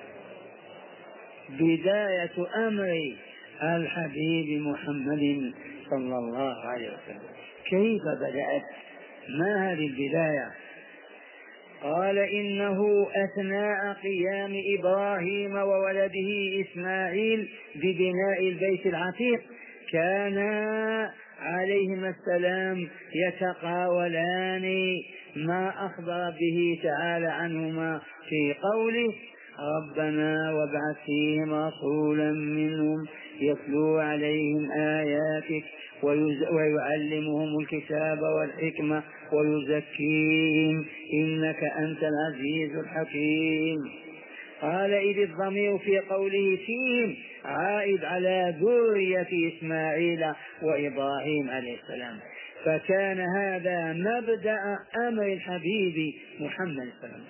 بداية أمر الحبيب محمد صلى الله عليه وسلم كيف بدأت؟ ما هذه البداية؟ قال إنه أثناء قيام إبراهيم وولده إسماعيل ببناء البيت العتيق كانا عليهما السلام يتقاولان ما أخبر به تعالى عنهما في قوله: ربنا وابعث فيهم رسولا منهم يتلو عليهم آياتك ويعلمهم الكتاب والحكمة ويزكيهم إنك أنت العزيز الحكيم. قال إذ الضمير في قوله فيهم عائد على ذرية إسماعيل وإبراهيم عليه السلام، فكان هذا مبدأ أمر الحبيب محمد صلى الله عليه وسلم.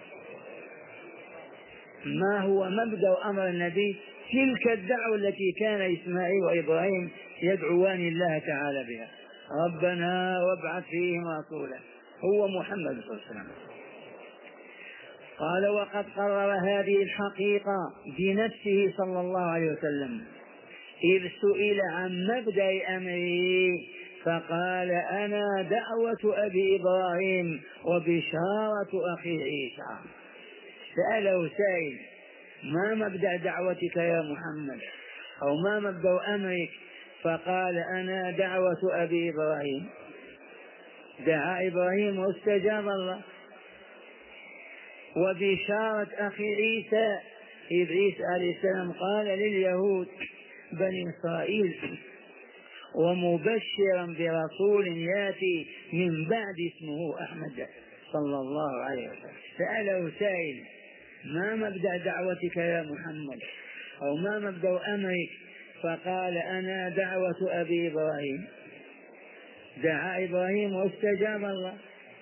ما هو مبدأ أمر النبي؟ تلك الدعوة التي كان إسماعيل وإبراهيم يدعوان الله تعالى بها: ربنا وابعث فيهم رسولا، هو محمد صلى الله عليه وسلم. قال وقد قرر هذه الحقيقة بنفسه صلى الله عليه وسلم إذ سئل عن مبدأ أمره فقال أنا دعوة أبي إبراهيم وبشارة أخي عيسى. سأله سائل ما مبدأ دعوتك يا محمد أو ما مبدأ أمرك؟ فقال أنا دعوة أبي إبراهيم، دعا إبراهيم واستجاب الله، وبشارة أخي عيسى إذ عيسى عليه السلام قال لليهود بني إسرائيل ومبشرا برسول ياتي من بعد اسمه أحمد صلى الله عليه وسلم. سأله سائل ما مبدأ دعوتك يا محمد أو ما مبدأ أمرك؟ فقال أنا دعوة أبي إبراهيم، دعا إبراهيم واستجاب الله،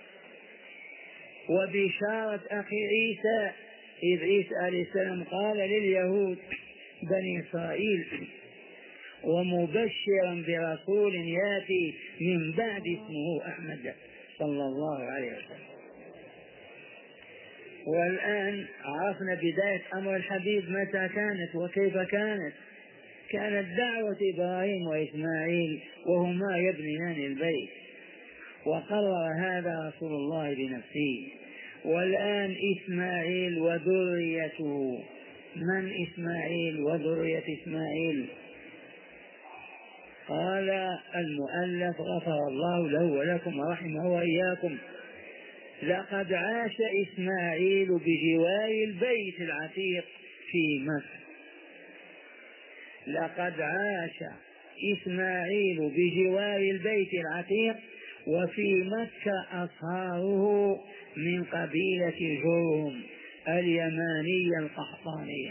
وبشارة أخي عيسى إذ عيسى عليه السلام قال لليهود بني إسرائيل ومبشرا برسول ياتي من بعد اسمه أحمد صلى الله عليه وسلم. والآن عرفنا بداية أمر الحبيب متى كانت وكيف كانت. كانت دعوة إبراهيم وإسماعيل وهما يبنيان البيت، وقرر هذا رسول الله بنفسه. والآن إسماعيل وذريته. من إسماعيل وذرية إسماعيل؟ قال المؤلف غفر الله له ولكم ورحمه وإياكم لقد عاش إسماعيل بجوار البيت العتيق في مكة. لقد عاش إسماعيل بجوار البيت العتيق وفي مكة أصهاره من قبيلة جرهم اليمانية القحطانية.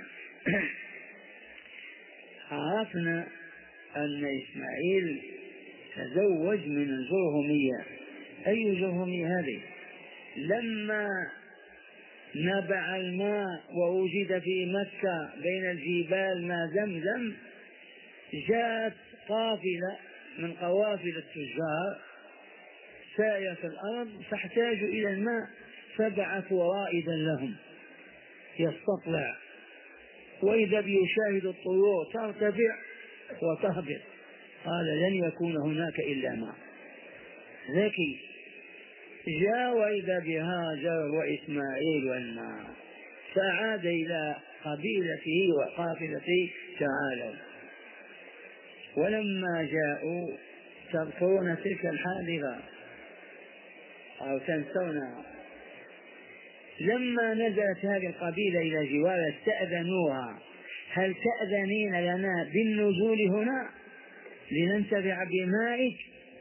عرفنا أن إسماعيل تزوج من الجرهمية. أي جرهمية هذه؟ لما نبع الماء ووجد في مكة بين الجبال ماء زمزم جاءت قافلة من قوافل التجار سائرة في الأرض فاحتاجوا إلى الماء فبعثوا رائدا لهم يستطلع، وإذا بيشاهد الطيور ترتفع وتهبط، قال لن يكون هناك إلا ماء. ذكي جاء وإذا بهاجر وإسماعيل والماء، فعاد إلى قبيلته وقافلته تعالوا. ولما جاءوا تذكرون تلك الحادثة أو تنسونها؟ لما نزلت هذه القبيلة إلى جوار استأذنوها هل تأذنين لنا بالنزول هنا لننتفع بمائك؟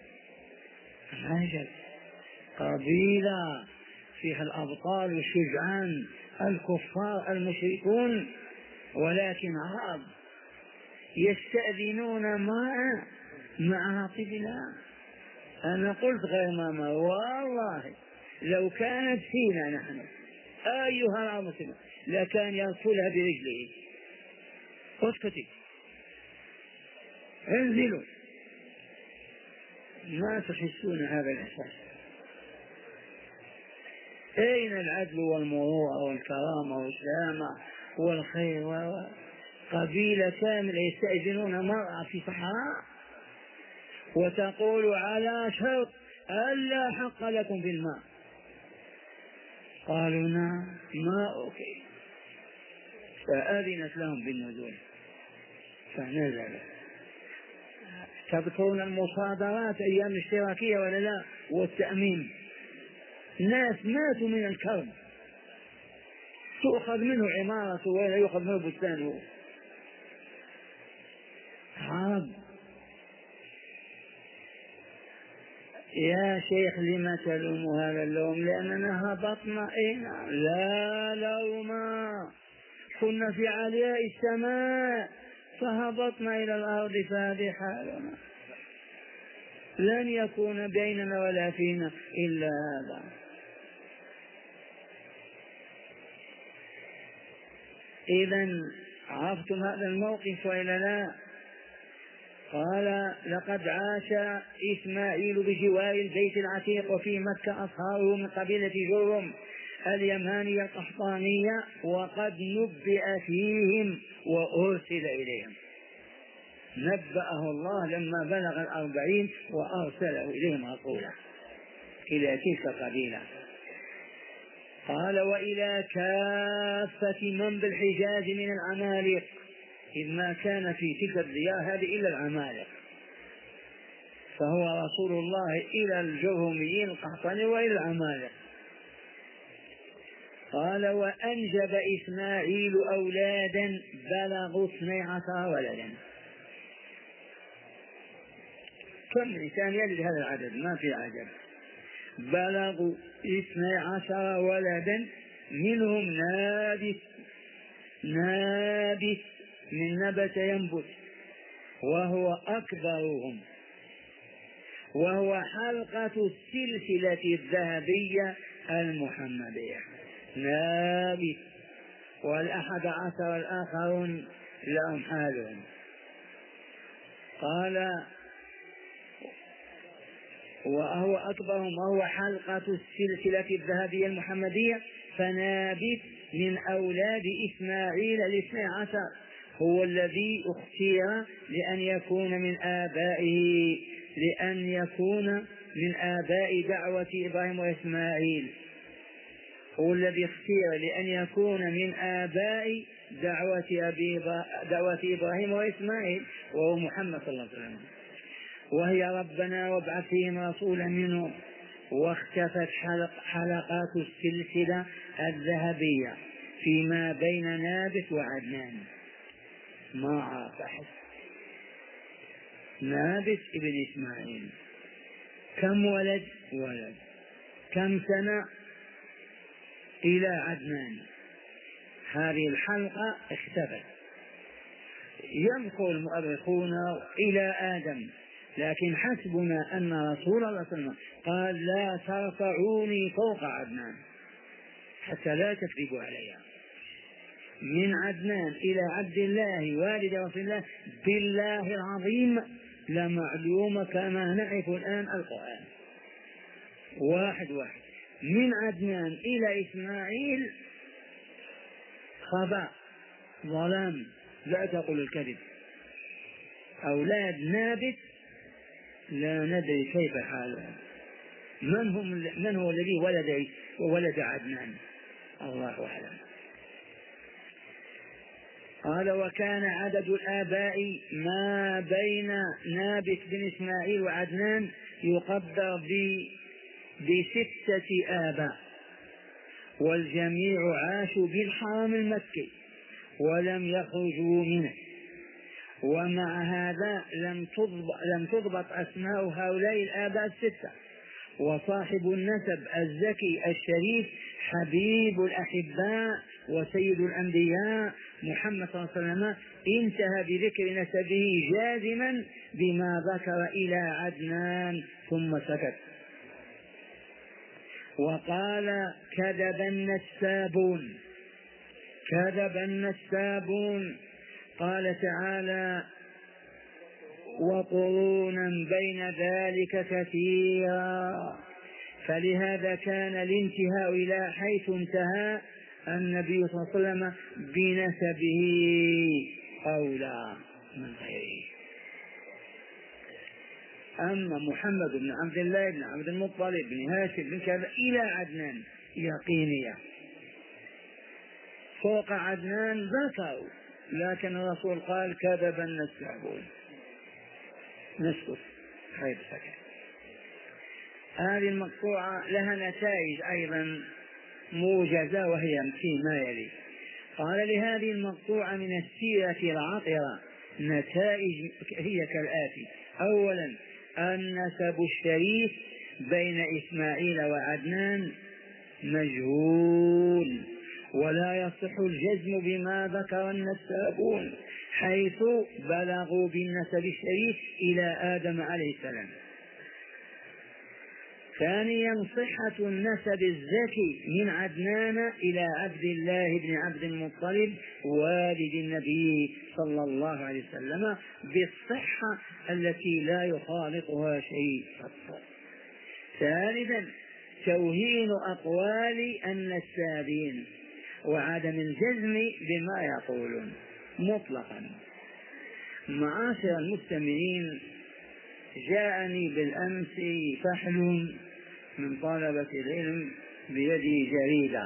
عجب، قبيلة فيها الأبطال والشجعان الكفار المشركون، ولكن عرب يستأذنون ماء مع طبنا. أنا قلت غير ماما والله لو كانت فينا نحن أيها العظيم لكان يرسلها برجله. اسكتي انزلوا، ما تحسون هذا الإحساس؟ أين العدل والمروءة والكرامة والسلامة والخير؟ قبيلة كاملة يستأذنون مرأة في صحراء وتقول على شرط ألا حق لكم في الماء. قالوا نعم ماؤك، فأذنت لهم بالنزول فنزل. تذكرون المصادرات أيام الاشتراكية ولا لا؟ والتأمين، ناس ماتوا من الكرب، تؤخذ منه عمارته ولا يؤخذ منه بستانه. عرب يا شيخ لما تلوم هذا اللوم؟ لأننا هبطنا. إيه؟ لا لوما، كنا في علياء السماء فهبطنا إلى الأرض فهذه حالنا، لن يكون بيننا ولا فينا إلا هذا. إذن عرفتم هذا الموقف وإلا لا؟ قال لقد عاش إسماعيل بجوار البيت العتيق وفي مكة أصهاره من قبيلة جرهم اليمانية القحطانية، وقد نبئ فيهم وأرسل إليهم. نبأه الله لما بلغ الأربعين وأرسله إليهم رسولا إلى تلك القبيلة. قال وإلى كافة من بالحجاز من العمالقة، إذ ما كان في تلك الديار هذه إلا العمالقة، فهو رسول الله إلى الجرهميين القحطانيين وإلى العمالقة. قال وأنجب إسماعيل أولادا بلغوا اثني عشر ولدا. كم إنسان يلد هذا العدد؟ ما في عجب. بلغوا اثني عشر ولدا، منهم نابت نابت من نبت ينبت وهو أكبرهم، وهو حلقة السلسلة الذهبية المحمدية. نابت، والأحد عشر الآخرون لهم حالهم. قال وهو أكبرهم وهو حلقة السلسلة الذهبية المحمدية. فنابت من أولاد إسماعيل الاثني عشر هو الذي اختير لأن يكون من آبائه لأن يكون من آباء دعوة إبراهيم وإسماعيل هو الذي اختير لأن يكون من آباء دعوة, أبي دعوة إبراهيم وإسماعيل، وهو محمد صلى الله عليه وسلم. وهي ربنا وابعث فيهم رسولا منه. واختفت حلق حلقات السلسلة الذهبية فيما بين نابت وعدنان. ما عرف أحد. نابت ابن إسماعيل كم ولد؟ ولد. كم سنة؟ إلى عدنان. هذه الحلقة اختفت. يذكر المؤرخون إلى آدم، لكن حسبنا أن رسول الله صلى الله عليه وسلم قال لا ترفعوني فوق عدنان حتى لا تكذبوا عليها. من عدنان إلى عبد الله والد رسول الله بالله العظيم لمعلومة كما نعرف الآن القرآن واحد واحد. من عدنان إلى إسماعيل خباء ظلام، لا تقل الكذب. أولاد نابت لا ندري كيف حالهم. من هم من هو الذي ولد ولد عدنان؟ الله أعلم. قال وكان عدد الآباء ما بين نابت بن إسماعيل وعدنان يقدر بستة آباء، والجميع عاشوا بالحرم المكي ولم يخرجوا منه. ومع هذا لم تضبط, لم تضبط أسماء هؤلاء الآباء الستة. وصاحب النسب الزكي الشريف حبيب الأحباء وسيد الأنبياء محمد صلى الله عليه وسلم انتهى بذكر نسبه جازما بما ذكر إلى عدنان ثم سكت. وقال كذب النسابون كذب النسابون. قال تعالى وقرونا بين ذلك كثيرا. فلهذا كان الانتهاء إلى حيث انتهى النبي صلى الله عليه وسلم بنسبه أولى من غيره. أما محمد بن عبد الله بن عبد المطلب بن هاشم بن كذا إلى عدنان يقينية. فوق عدنان ذكروا، لكن الرسول قال كذب النسابون. نسكت خير سكت. هذه المقطوعة لها نتائج أيضا موجزة وهي فيما يلي. قال لهذه المقطوعة من السيرة العطرة نتائج هي كالآتي: أولا النسب الشريف بين إسماعيل وعدنان مجهول، ولا يصح الجزم بما ذكر النسابون حيث بلغوا بالنسب الشريف إلى آدم عليه السلام. ثانيا صحة النسب الزكي من عدنان إلى عبد الله بن عبد المطلب والد النبي صلى الله عليه وسلم بالصحة التي لا يخالطها شيء. ثالثا توهين أقوال النسابين وعدم الجزم بما يقولون مطلقا. معاشر المستمعين، جاءني بالأمس فحل من طلبة العلم بيده جريدة،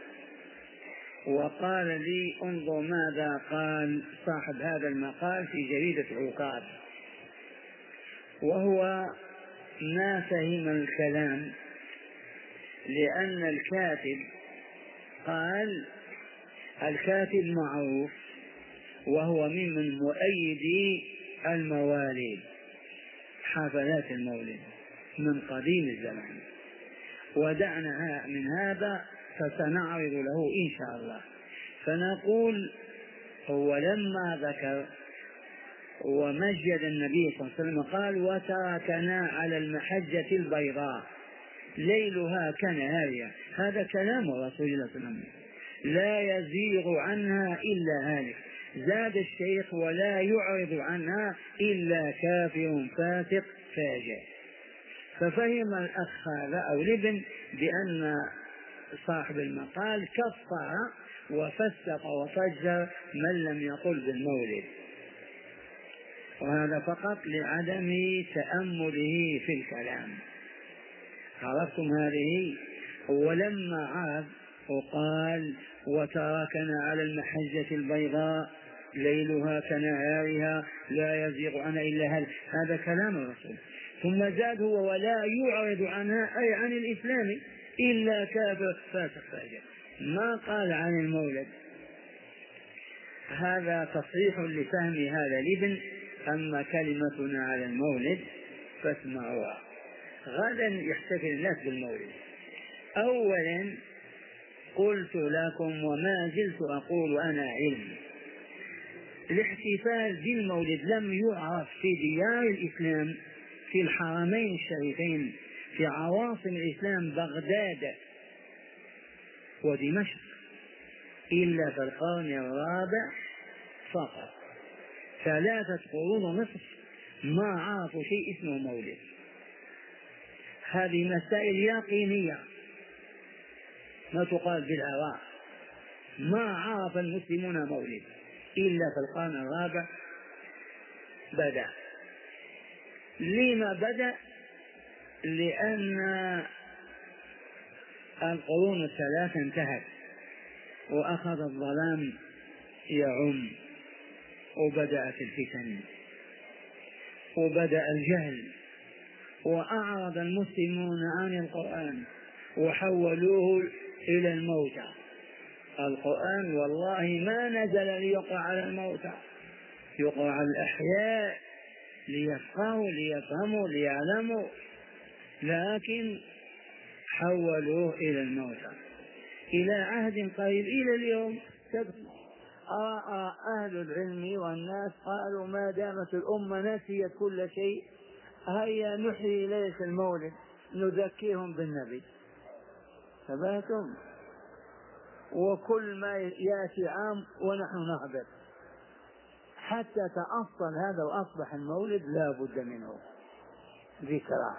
وقال لي انظر ماذا قال صاحب هذا المقال في جريدة عكاظ. وهو ما فهم الكلام، لأن الكاتب قال الكاتب معروف وهو ممن مؤيدي الموالد، حفلات المولد من قديم الزمان، ودعنا من هذا فسنعرض له إن شاء الله. فنقول هو لما ذكر ومجد النبي صلى الله عليه وسلم قال وتركنا على المحجة البيضاء ليلها كنهارها، هذا كلام رسول الله صلى الله عليه وسلم لا يزيغ عنها إلا هالك. زاد الشيخ ولا يعرض عنها إلا كافر فاسق فاجر. ففهم الأخ هذا أو الابن بأن صاحب المقال كفر وفسق وفجر من لم يقل بالمولد، وهذا فقط لعدم تأمله في الكلام. عرفتم هذه؟ ولما عاد وقال وتركنا على المحجة البيضاء ليلها كنهارها لا يزيغ عنها إلا هل، هذا كلام الرسول. ثم زاد هو ولا يعرض عنها أي عن الإسلام إلا كافر فاسق فاجر، ما قال عن المولد. هذا تصريح لفهم هذا الابن. أما كلمتنا على المولد فاسمعوها. غدا يحتفل الناس بالمولد. أولا قلت لكم وما زلت أقول أنا علم، الاحتفال بالمولد لم يعرف في ديار الإسلام في الحرمين الشريفين في عواصم الإسلام بغداد ودمشق إلا في القرن الرابع فقط. ثلاثة قرون ونصف ما عرفوا شيء اسمه مولد. هذه مسائل يقينية ما تقال بالآراء. ما عرف المسلمون مولد إلا في القرن الرابع بدأ. لما بدأ؟ لأن القرون الثلاث انتهت وأخذ الظلام يعم، وبدأت الفتن وبدأ الجهل، وأعرض المسلمون عن القرآن وحولوه إلى الموتى. القرآن والله ما نزل ليقع على الموتى، يقع على الأحياء ليفقهوا ليفهموا ليعلموا، لكن حولوه إلى الموتى. إلى عهد قريب إلى اليوم رأى أهل العلم والناس قالوا ما دامت الأمة نسيت كل شيء هيا نحيي ليلة المولد نذكرهم بالنبي. ثباتهم وكل ما يأتي عام ونحن نهبط حتى تأصل هذا وأصبح المولد لا بد منه ذكرى.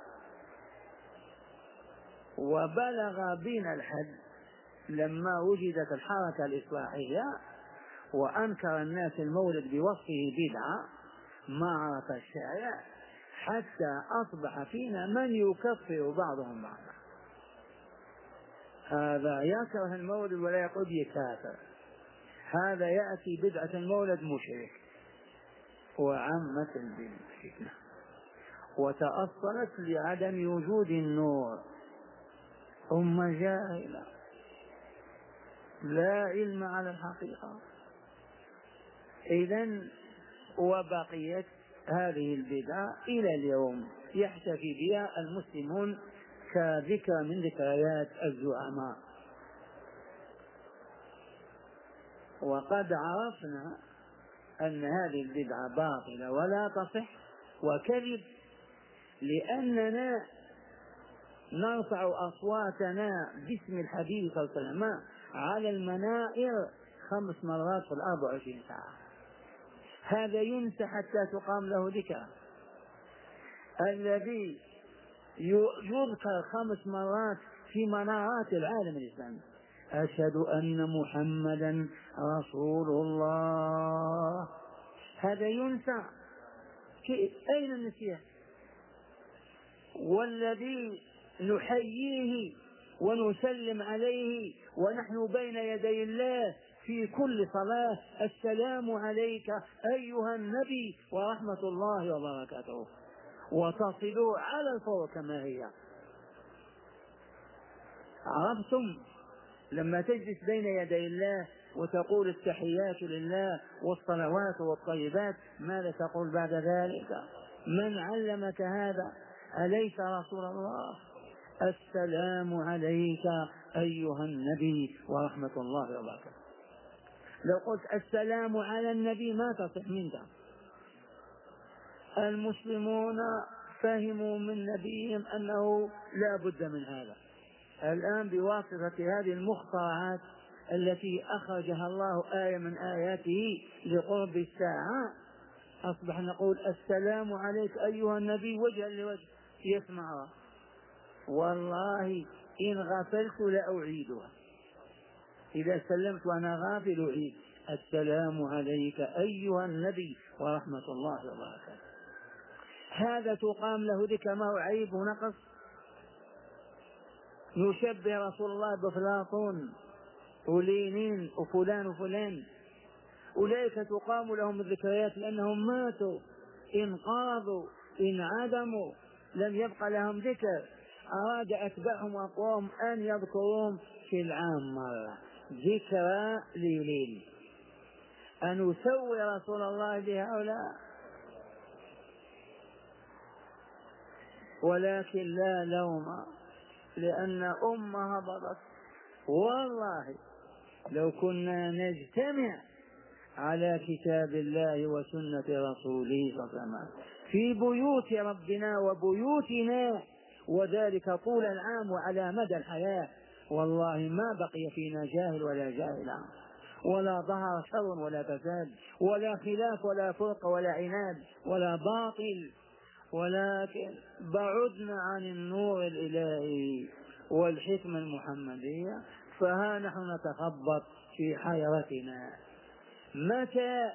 وبلغ بنا الحد لما وجدت الحركة الإصلاحية وأنكر الناس المولد بوصفه بدعة ما عرف الشارع، حتى أصبح فينا من يكفر بعضهم بعضا. هذا يكره المولد ولا يقول يكافر، هذا يأتي بدعة المولد مشرك. وعمت الفتنة وتأصلت لعدم وجود النور. أمة جاهلة لا علم على الحقيقة. إذن وبقيت هذه البدعة إلى اليوم يحتفي بها المسلمون كذكرى من ذكريات الزعماء. وقد عرفنا أن هذه البدعة باطلة ولا تصح وكذب، لأننا نرفع أصواتنا باسم الحبيب صلى الله عليه وسلم على المنائر خمس مرات في الأربع وعشرين ساعة. هذا ينسى حتى تقام له ذكرى. الذي يذكر خمس مرات في منارات العالم الإسلامي: أشهد أن محمدا رسول الله. هذا ينسى؟ أين النسيان؟ والذي نحييه ونسلم عليه ونحن بين يدي الله في كل صلاة: السلام عليك أيها النبي ورحمة الله وبركاته، وتصلوا على الفور كما هي. عرفتم؟ لما تجلس بين يدي الله وتقول التحيات لله والصلوات والطيبات، ماذا تقول بعد ذلك؟ من علمك هذا؟ أليس رسول الله؟ السلام عليك أيها النبي ورحمة الله وبركاته. لو قلت السلام على النبي ما تصح منك. المسلمون فهموا من نبيهم أنه لا بد من هذا. الآن بواسطة هذه المخترعات التي أخرجها الله آية من آياته لقرب الساعة، أصبح نقول السلام عليك أيها النبي وجها لوجه يسمع. والله إن غفلت لأعيدها، إذا سلمت وأنا غافل أعيد: السلام عليك أيها النبي ورحمة الله وبركاته. هذا تقام له ذكر ما هو عيب ونقص؟ نشبه رسول الله بأفلاطون ولينين وفلان وفلان. أولئك تقام لهم الذكريات لأنهم ماتوا، انقاذوا، انعدموا، لم يبق لهم ذكر. أراد أتباعهم وأقوام أن يذكرون في العام مرة ذكرى ليلين. أن نسوي رسول الله بهؤلاء؟ ولكن لا لوم، لأن أمة هبطت. والله لو كنا نجتمع على كتاب الله وسنة رسوله صلى الله عليه وسلم في بيوت ربنا وبيوتنا، وذلك طول العام وعلى مدى الحياة، والله ما بقي فينا جاهل ولا جاهلا، ولا ظهر شر ولا فساد ولا خلاف ولا فرق ولا عناد ولا باطل، ولكن بعدنا عن النور الإلهي والحكمة المحمدية، فها نحن نتخبط في حيرتنا. متى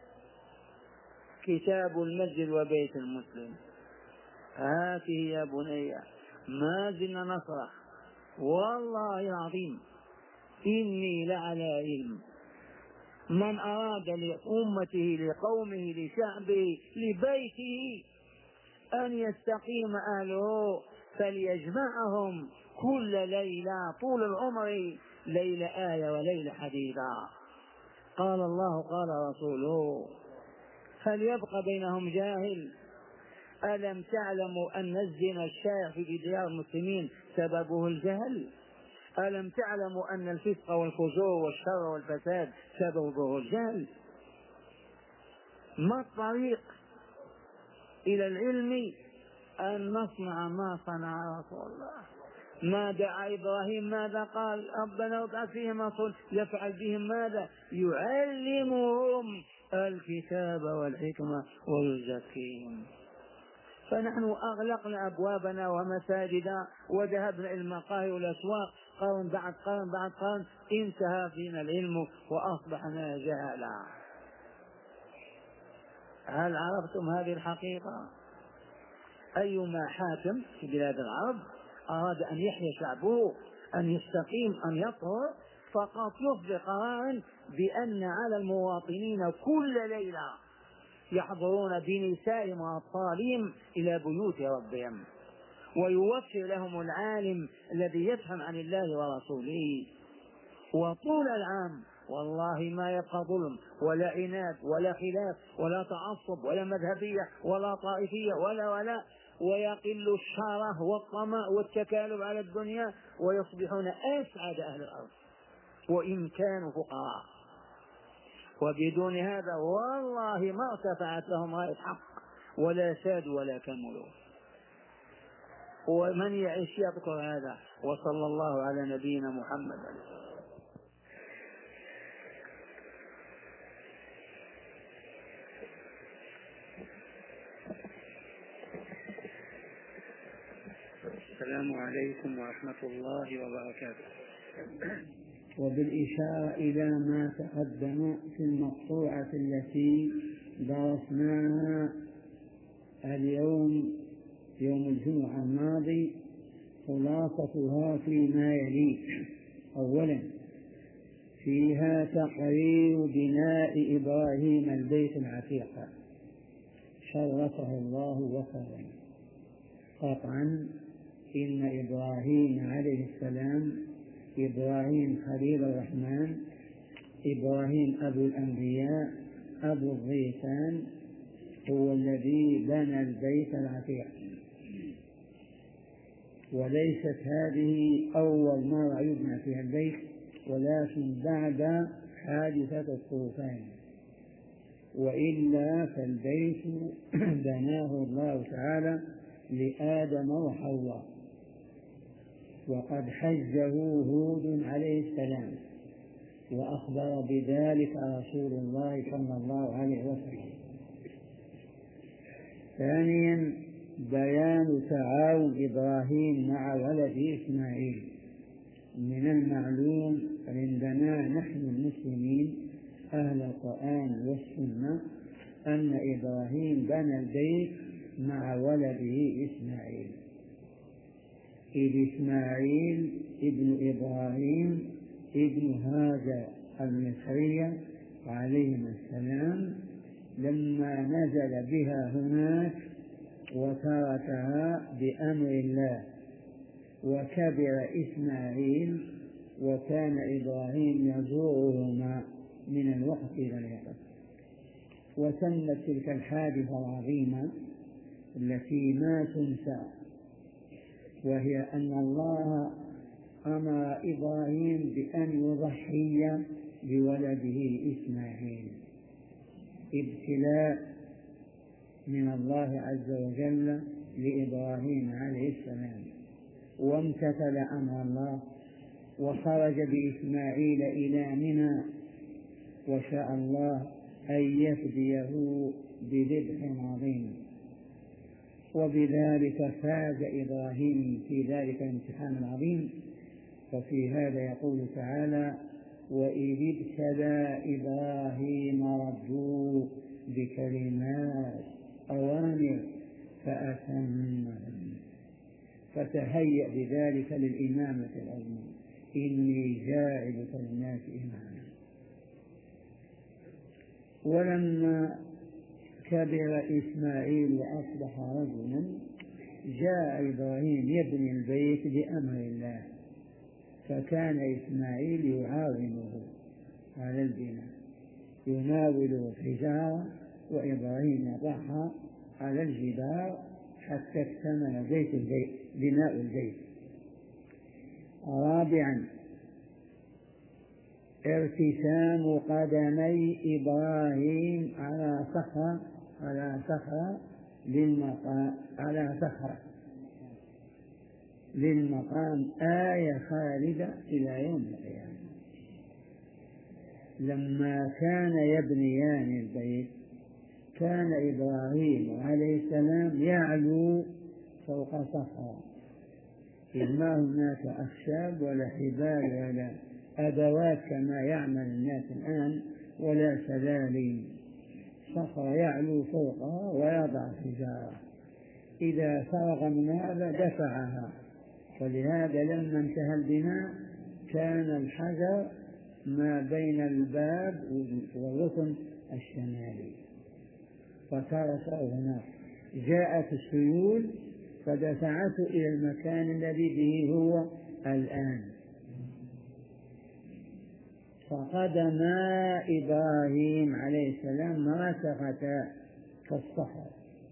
كتاب المسجد وبيت المسلم؟ هاته يا بني، ما زلنا نصرخ والله العظيم إني لعلى علم. من أراد لأمته لقومه لشعبه لبيته أن يستقيم أهله فليجمعهم كل ليلة طول العمر، ليلة آية وليلة حديثة. قال الله قال رسوله، هل يبقى بينهم جاهل؟ ألم تعلموا أن الزنا الشائع في ديار المسلمين سببه الجهل؟ ألم تعلموا أن الفسق والفجور والشر والفساد سببه الجهل؟ ما الطريق إلى العلم؟ أن نصنع ما صنع رسول الله. ما دعا إبراهيم ماذا قال؟ ربنا ابعث فيهم رسول يفعل بهم ماذا؟ يعلمهم الكتاب والحكمة ويزكيهم. فنحن أغلقنا أبوابنا ومساجدنا وذهبنا إلى المقاهي والأسواق، قرن بعد قرن بعد قرن انتهى فينا العلم وأصبحنا جهلا. هل عرفتم هذه الحقيقة؟ أيما حاكم في بلاد العرب أراد أن يحيى شعبه، أن يستقيم، أن يطهر، فقط يصدر قرارا بأن على المواطنين كل ليلة يحضرون بنسائهم وأطفالهم إلى بيوت ربهم، ويوفر لهم العالم الذي يفهم عن الله ورسوله. وطول العام والله ما يبقى ظلم ولا عناد ولا خلاف ولا تعصب ولا مذهبية ولا طائفية ولا ولا ويقل الشره والطمع والتكالب على الدنيا، ويصبحون أسعد أهل الأرض وإن كانوا فقراء. وبدون هذا والله ما ارتفعت لهم راية حق ولا سادوا ولا كملوا. ومن يعيش يذكر هذا. وصلى الله على نبينا محمد. والسلام عليكم ورحمة الله وبركاته. وبالإشارة إلى ما تقدم في المقطوعة التي درسناها اليوم يوم الجمعة الماضي خلاصتها فيما يلي: أولا، فيها تقرير بناء إبراهيم البيت العتيق شرفه الله وكرمه. قطعا إن إبراهيم عليه السلام، إبراهيم خليل الرحمن، إبراهيم أبو الأنبياء، أبو الضيفان، هو الذي بنى البيت العتيق. وليست هذه أول مرة يبنى فيها البيت، ولكن بعد حادثة الطوفان، وإلا فالبيت بناه الله تعالى لآدم وحواء، وقد حجه هود عليه السلام وأخبر بذلك رسول الله صلى الله عليه وسلم. ثانيا، بيان تعاون إبراهيم مع ولده إسماعيل. من المعلوم عندنا نحن المسلمين أهل القرآن والسنة أن إبراهيم بنى البيت مع ولده إسماعيل، إذ إسماعيل ابن إبراهيم ابن هاجر المصرية عليهما السلام لما نزل بها هناك وتركها بأمر الله، وكبر إسماعيل وكان إبراهيم يزورهما من الوقت إلى الوقت. وتمت تلك الحادثة العظيمة التي ما تنسى، وهي أن الله أمر إبراهيم بأن يضحي بولده إسماعيل، ابتلاء من الله عز وجل لإبراهيم عليه السلام، وامتثل أمر الله وخرج بإسماعيل إلى منى، وشاء الله أن يفديه بذبح عظيم، وبذلك فاز إبراهيم في ذلك الامتحان العظيم. وفي هذا يقول تعالى: وإذ ابتلى إبراهيم ربه بكلمات أوامر فأتمهن. فتهيأ بذلك للإمامة العظمى: إني جاعلك للناس إماما. ولما كبر إسماعيل وأصبح رجلا، جاء إبراهيم يبني البيت بأمر الله، فكان إسماعيل يعاونه على البناء، يناوله الحجارة وإبراهيم يضعها على الجدار حتى اكتمل بيت البيت بناء البيت. رابعا، ارتسام قدمي إبراهيم على صخرة على صخرة للمقام على صخرة للمقام آية خالدة إلى يوم القيامة. لما كان يبنيان البيت كان إبراهيم عليه السلام يعلو فوق صخرة، إذ ما هناك أخشاب ولا حبال ولا أدوات كما يعمل الناس الآن ولا سلالم، صخرة يعلو فوقها ويضع حجارة، إذا فرغ من هذا دفعها. ولهذا لما انتهى البناء كان الحجر ما بين الباب والركن الشمالي فتركه هناك. جاءت السيول فدفعته إلى المكان الذي به هو الآن. فقدما إبراهيم عليه السلام رسختا كالصخر،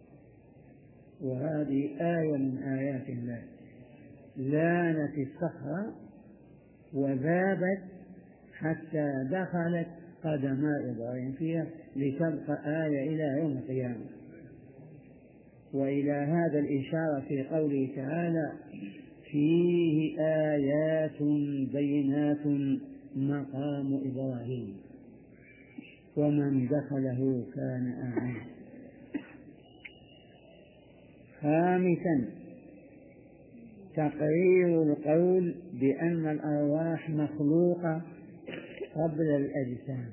وهذه آية من آيات الله. لانت الصخرة وذابت حتى دخلت قدما إبراهيم فيها لتبقى آية إلى يوم القيامة. وإلى هذا الإشارة في قوله تعالى: فيه آيات بينات مقام إبراهيم ومن دخله كان آمنا. خامسا، تقرير القول بأن الأرواح مخلوقة قبل الأجسام.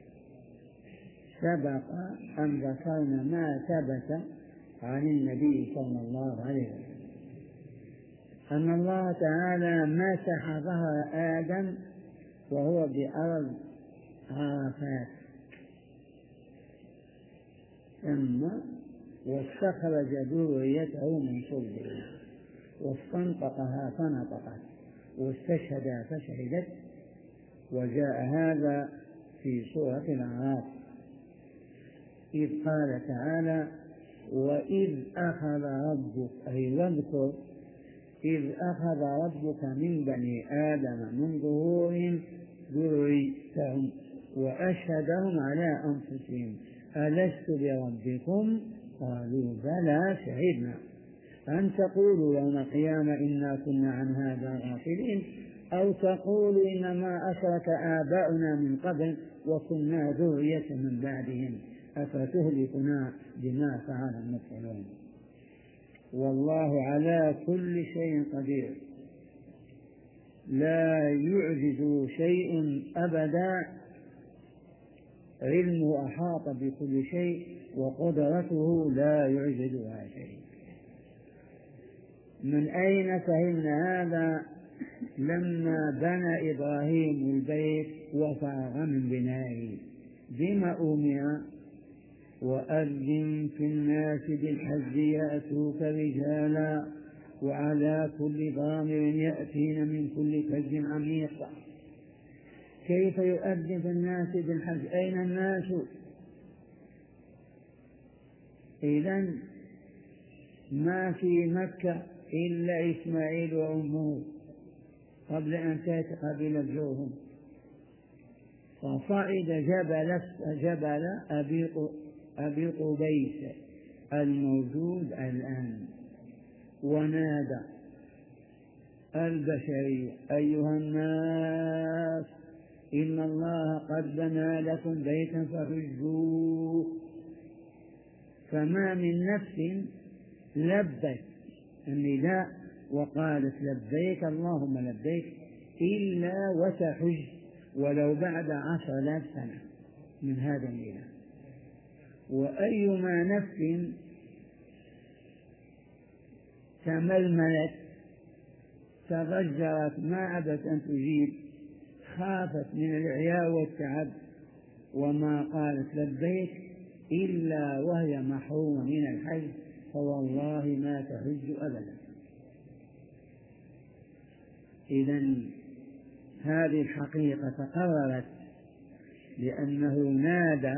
سبق أن ذكرنا ما ثبت عن النبي صلى الله عليه وسلم أن الله تعالى مسح ظهر آدم وهو بأرض عرفات، ثم واستخرج ذريته من صلبه واستنطقها فنطقت واستشهد فشهدت. وجاء هذا في سورة الأعراف إذ قال تعالى: وإذ أخذ ربك، أي واذكر إذ أخذ ربك من بني آدم من ظهورهم ذريتهم وأشهدهم على أنفسهم ألست بربكم قالوا بلى شهدنا أن تقولوا يوم القيامة إنا كنا عن هذا غافلين أو تقولوا إنما أشرك آباؤنا من قبل وكنا ذرية من بعدهم أفتهلكنا بما فعل المبطلون والله على كل شيء قدير لا يعجز شيء أبدا، علمه أحاط بكل شيء وقدرته لا يعجزها شيء. من أين فهمنا هذا؟ لما بنى إبراهيم البيت وفرغ من بنائه بما أمر: وأذن في الناس بالحج يأتوك رجالا وعلى كل ضامر يأتين من كل فج عميق. كيف يؤذن في الناس بالحج؟ أين الناس؟ إذن ما في مكة إلا إسماعيل وأمه قبل أن تأتي قبيلة جرهم، فصعد جبل جبل أبي قبيس الموجود الآن ونادى البشرية: أيها الناس إن الله قد بنى لكم بيتا فحجوه. فما من نفس لبت النداء وقالت لبيك اللهم لبيك إلا وتحج ولو بعد عشر آلاف سنة من هذا النداء. وأيما نفس تململت تضجرت ما أبت أن تجيب، خافت من العياء والتعب وما قالت لبيك إلا وهي محرومة من الحج فوالله ما تحج أبدا. إذن هذه الحقيقة تقررت لأنه نادى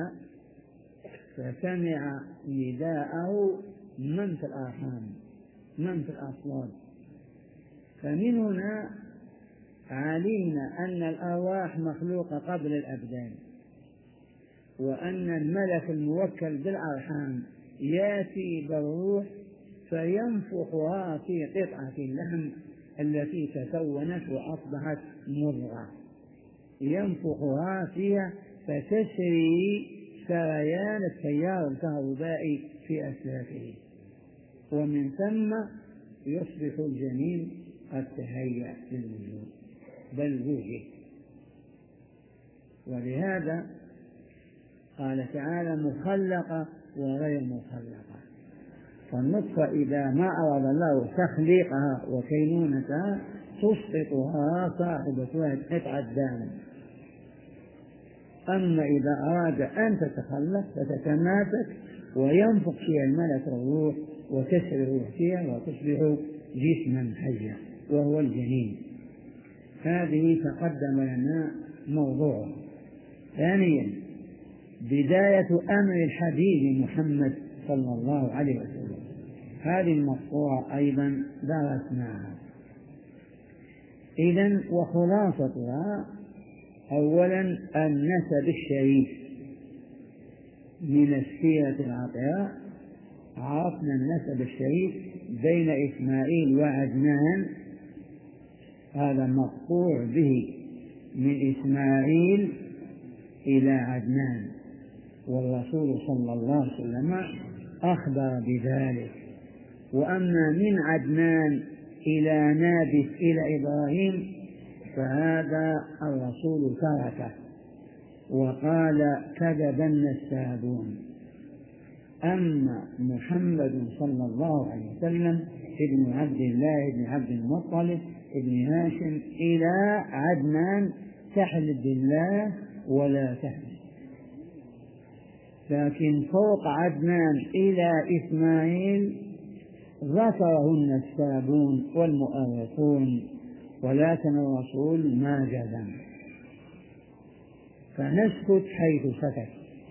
فسمع نداءه من في الأرحام من في الأصلاب. فمن هنا علمنا أن الأرواح مخلوقة قبل الأبدان، وأن الملك الموكل بالأرحام يأتي بالروح فينفخها في قطعة اللحم التي تكونت وأصبحت مضغة، ينفخها فيها فتسري سريان التيار الكهربائي في أسلافه، ومن ثم يصبح الجنين قد تهيأ للوجود بل وجد. ولهذا قال تعالى: مخلقة وغير مخلقة. فالنطفة إذا ما أراد الله تخليقها وكينونتها تسقطها صاحبتها قطعة دم، أما إذا أراد أن تتخلق فتتماسك وينفخ فيها الملك الروح وتسري الروح فيها وتصبح جسما حيا وهو الجنين. هذه تقدم لنا موضوع. ثانيا بداية أمر الحبيب محمد صلى الله عليه وسلم، هذه المقطوعة أيضا درسناها. إذن وخلاصتها: أولا النسب الشريف من السيرة العطاء، عرفنا النسب الشريف بين إسماعيل وعدنان، هذا مقطوع به من إسماعيل إلى عدنان، والرسول صلى الله عليه وسلم أخبر بذلك. وأما من عدنان إلى نابت إلى إبراهيم فهذا الرسول تركه وقال كذبا السابون. أما محمد صلى الله عليه وسلم ابن عبد الله ابن عبد المطلب ابن هاشم إلى عدنان تحلف بالله ولا تهمل، لكن فوق عدنان إلى إسماعيل ذكرهن السابون والمؤرخون، ولكن الرسول ما جزم، فنسكت حيث سكت.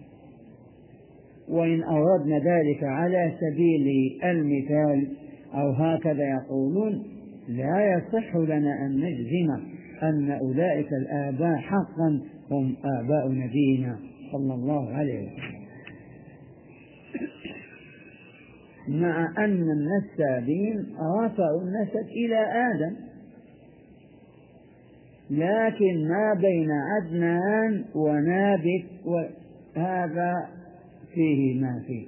وإن أردنا ذلك على سبيل المثال أو هكذا يقولون لا يصح لنا أن نجزم أن أولئك الآباء حقا هم آباء نبينا صلى الله عليه وسلم، مع أن النسابين رفعوا النسب إلى آدم، لكن ما بين عدنان ونابت وهذا فيه ما فيه.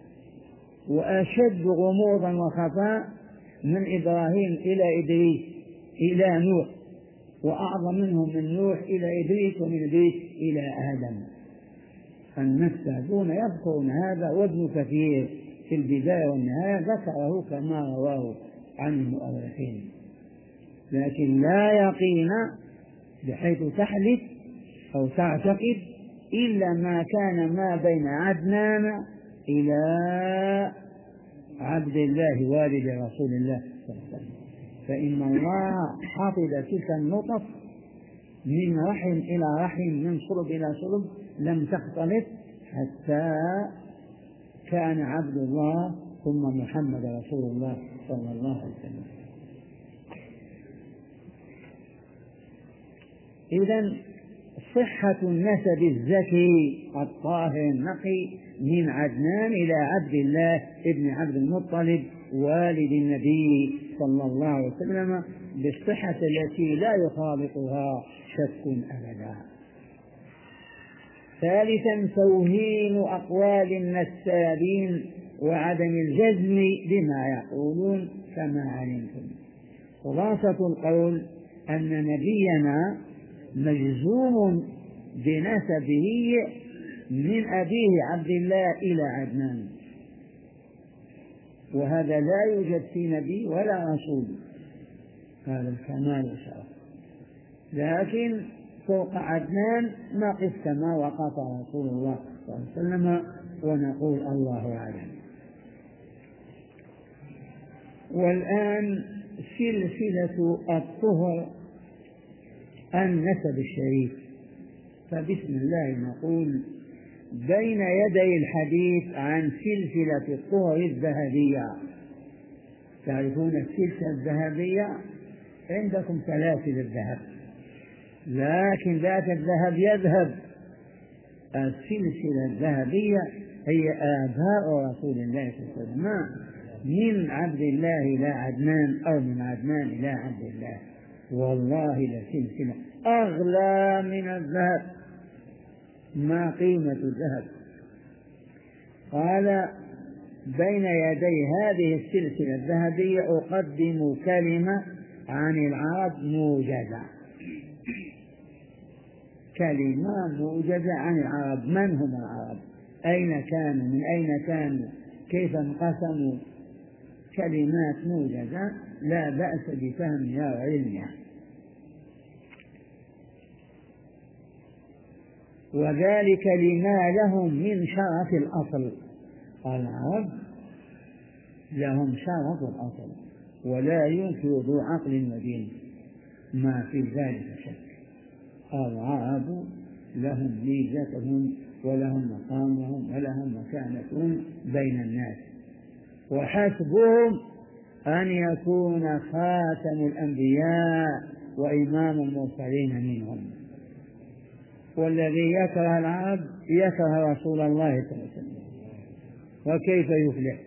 وأشد غموضا وخفاء من إبراهيم إلى إدريس إلى نوح، وأعظم منهم من نوح إلى إدريس ومن إدريس إلى آدم. النسابون يذكرون هذا، وابن كثير في البداية والنهاية ذكره كما رواه عن المؤرخين، لكن لا يقين بحيث تحلف أو تعتقد إلا ما كان ما بين عدنان إلى عبد الله والد رسول الله صلى الله عليه وسلم، فإن الله حفظ تلك النطف من رحم إلى رحم من صلب إلى صلب لم تختلط حتى كان عبد الله ثم محمد رسول الله صلى الله عليه وسلم. إذن صحة النسب الزكي الطاهر النقي من عدنان إلى عبد الله ابن عبد المطلب والد النبي صلى الله عليه وسلم بالصحة التي لا يخالطها شك أبدا. ثالثا توهين أقوال النسابين وعدم الجزم بما يقولون كما علمتم. خلاصة القول أن نبينا مجزوم بنسبه من أبيه عبد الله إلى عدنان، وهذا لا يوجد في نبي ولا رسول، هذا الكمال والشرف. لكن فوق عدنان نقف كما وقف رسول الله صلى الله عليه وسلم ونقول الله أعلم. والآن سلسلة الطهر النسب الشريف، فبسم الله نقول بين يدي الحديث عن سلسلة الطهر الذهبية. تعرفون السلسلة الذهبية؟ عندكم سلاسل الذهب، لكن ذات الذهب يذهب. السلسلة الذهبية هي آباء رسول الله صلى الله عليه وسلم، من عبد الله إلى عدنان أو من عدنان إلى عبد الله، والله لسلسلة أغلى من الذهب. ما قيمة الذهب؟ قال بين يدي هذه السلسلة الذهبية أقدم كلمة عن العرب موجزة، كلمة موجزة عن العرب. من هم العرب؟ أين كانوا؟ من أين كانوا؟ كيف انقسموا؟ كلمات موجزة لا بأس بفهمها وعلمها. وذلك لما لهم من شرف الأصل. العرب لهم شرف الأصل ولا ينكر ذو عقل ودين ما في ذلك شك. العرب لهم ميزتهم ولهم مقامهم ولهم مكانتهم بين الناس، وحسبهم أن يكون خاتم الأنبياء وإمام المرسلين منهم. والذي يكره العرب يكره رسول الله صلى الله عليه وسلم، وكيف يفلح؟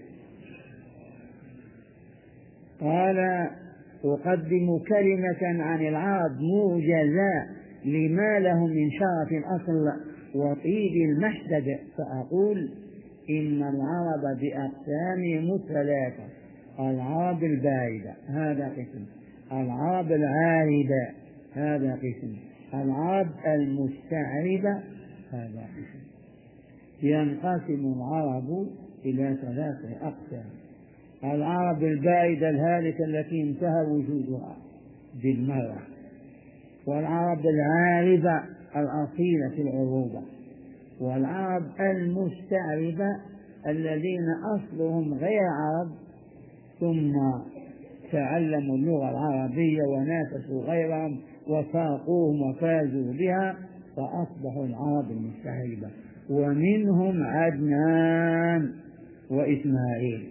قال أقدم كلمة عن العرب موجزة لما لهم من شرف الأصل وطيب المحسد، فأقول إن العرب بأقسامهم الثلاثة العرب الباردة هذا قسم، العرب العاربة هذا قسم، العرب المستعربة هذا قسم. ينقسم العرب إلى ثلاثة أقسام: العرب الباردة الهالكة التي انتهى وجودها بالمرة، والعرب العاربة الأصيلة في العروبة، والعرب المستعربة الذين أصلهم غير عرب ثم تعلموا اللغة العربية ونافسوا غيرهم وفاقوهم وفازوا بها فأصبحوا العرب المستعربة، ومنهم عدنان وإسماعيل.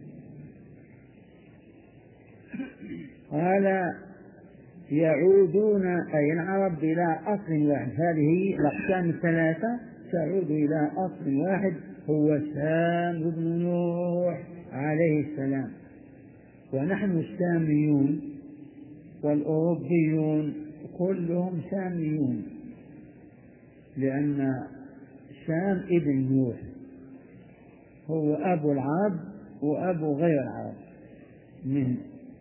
قال يعودون أي العرب إلى أصل واحد، هذه الأقسام الثلاثة تعود إلى أصل واحد هو سام بن نوح عليه السلام. ونحن الساميون والأوروبيون كلهم ساميون، لأن سام ابن نوح هو أبو العرب وأبو غير العرب منه،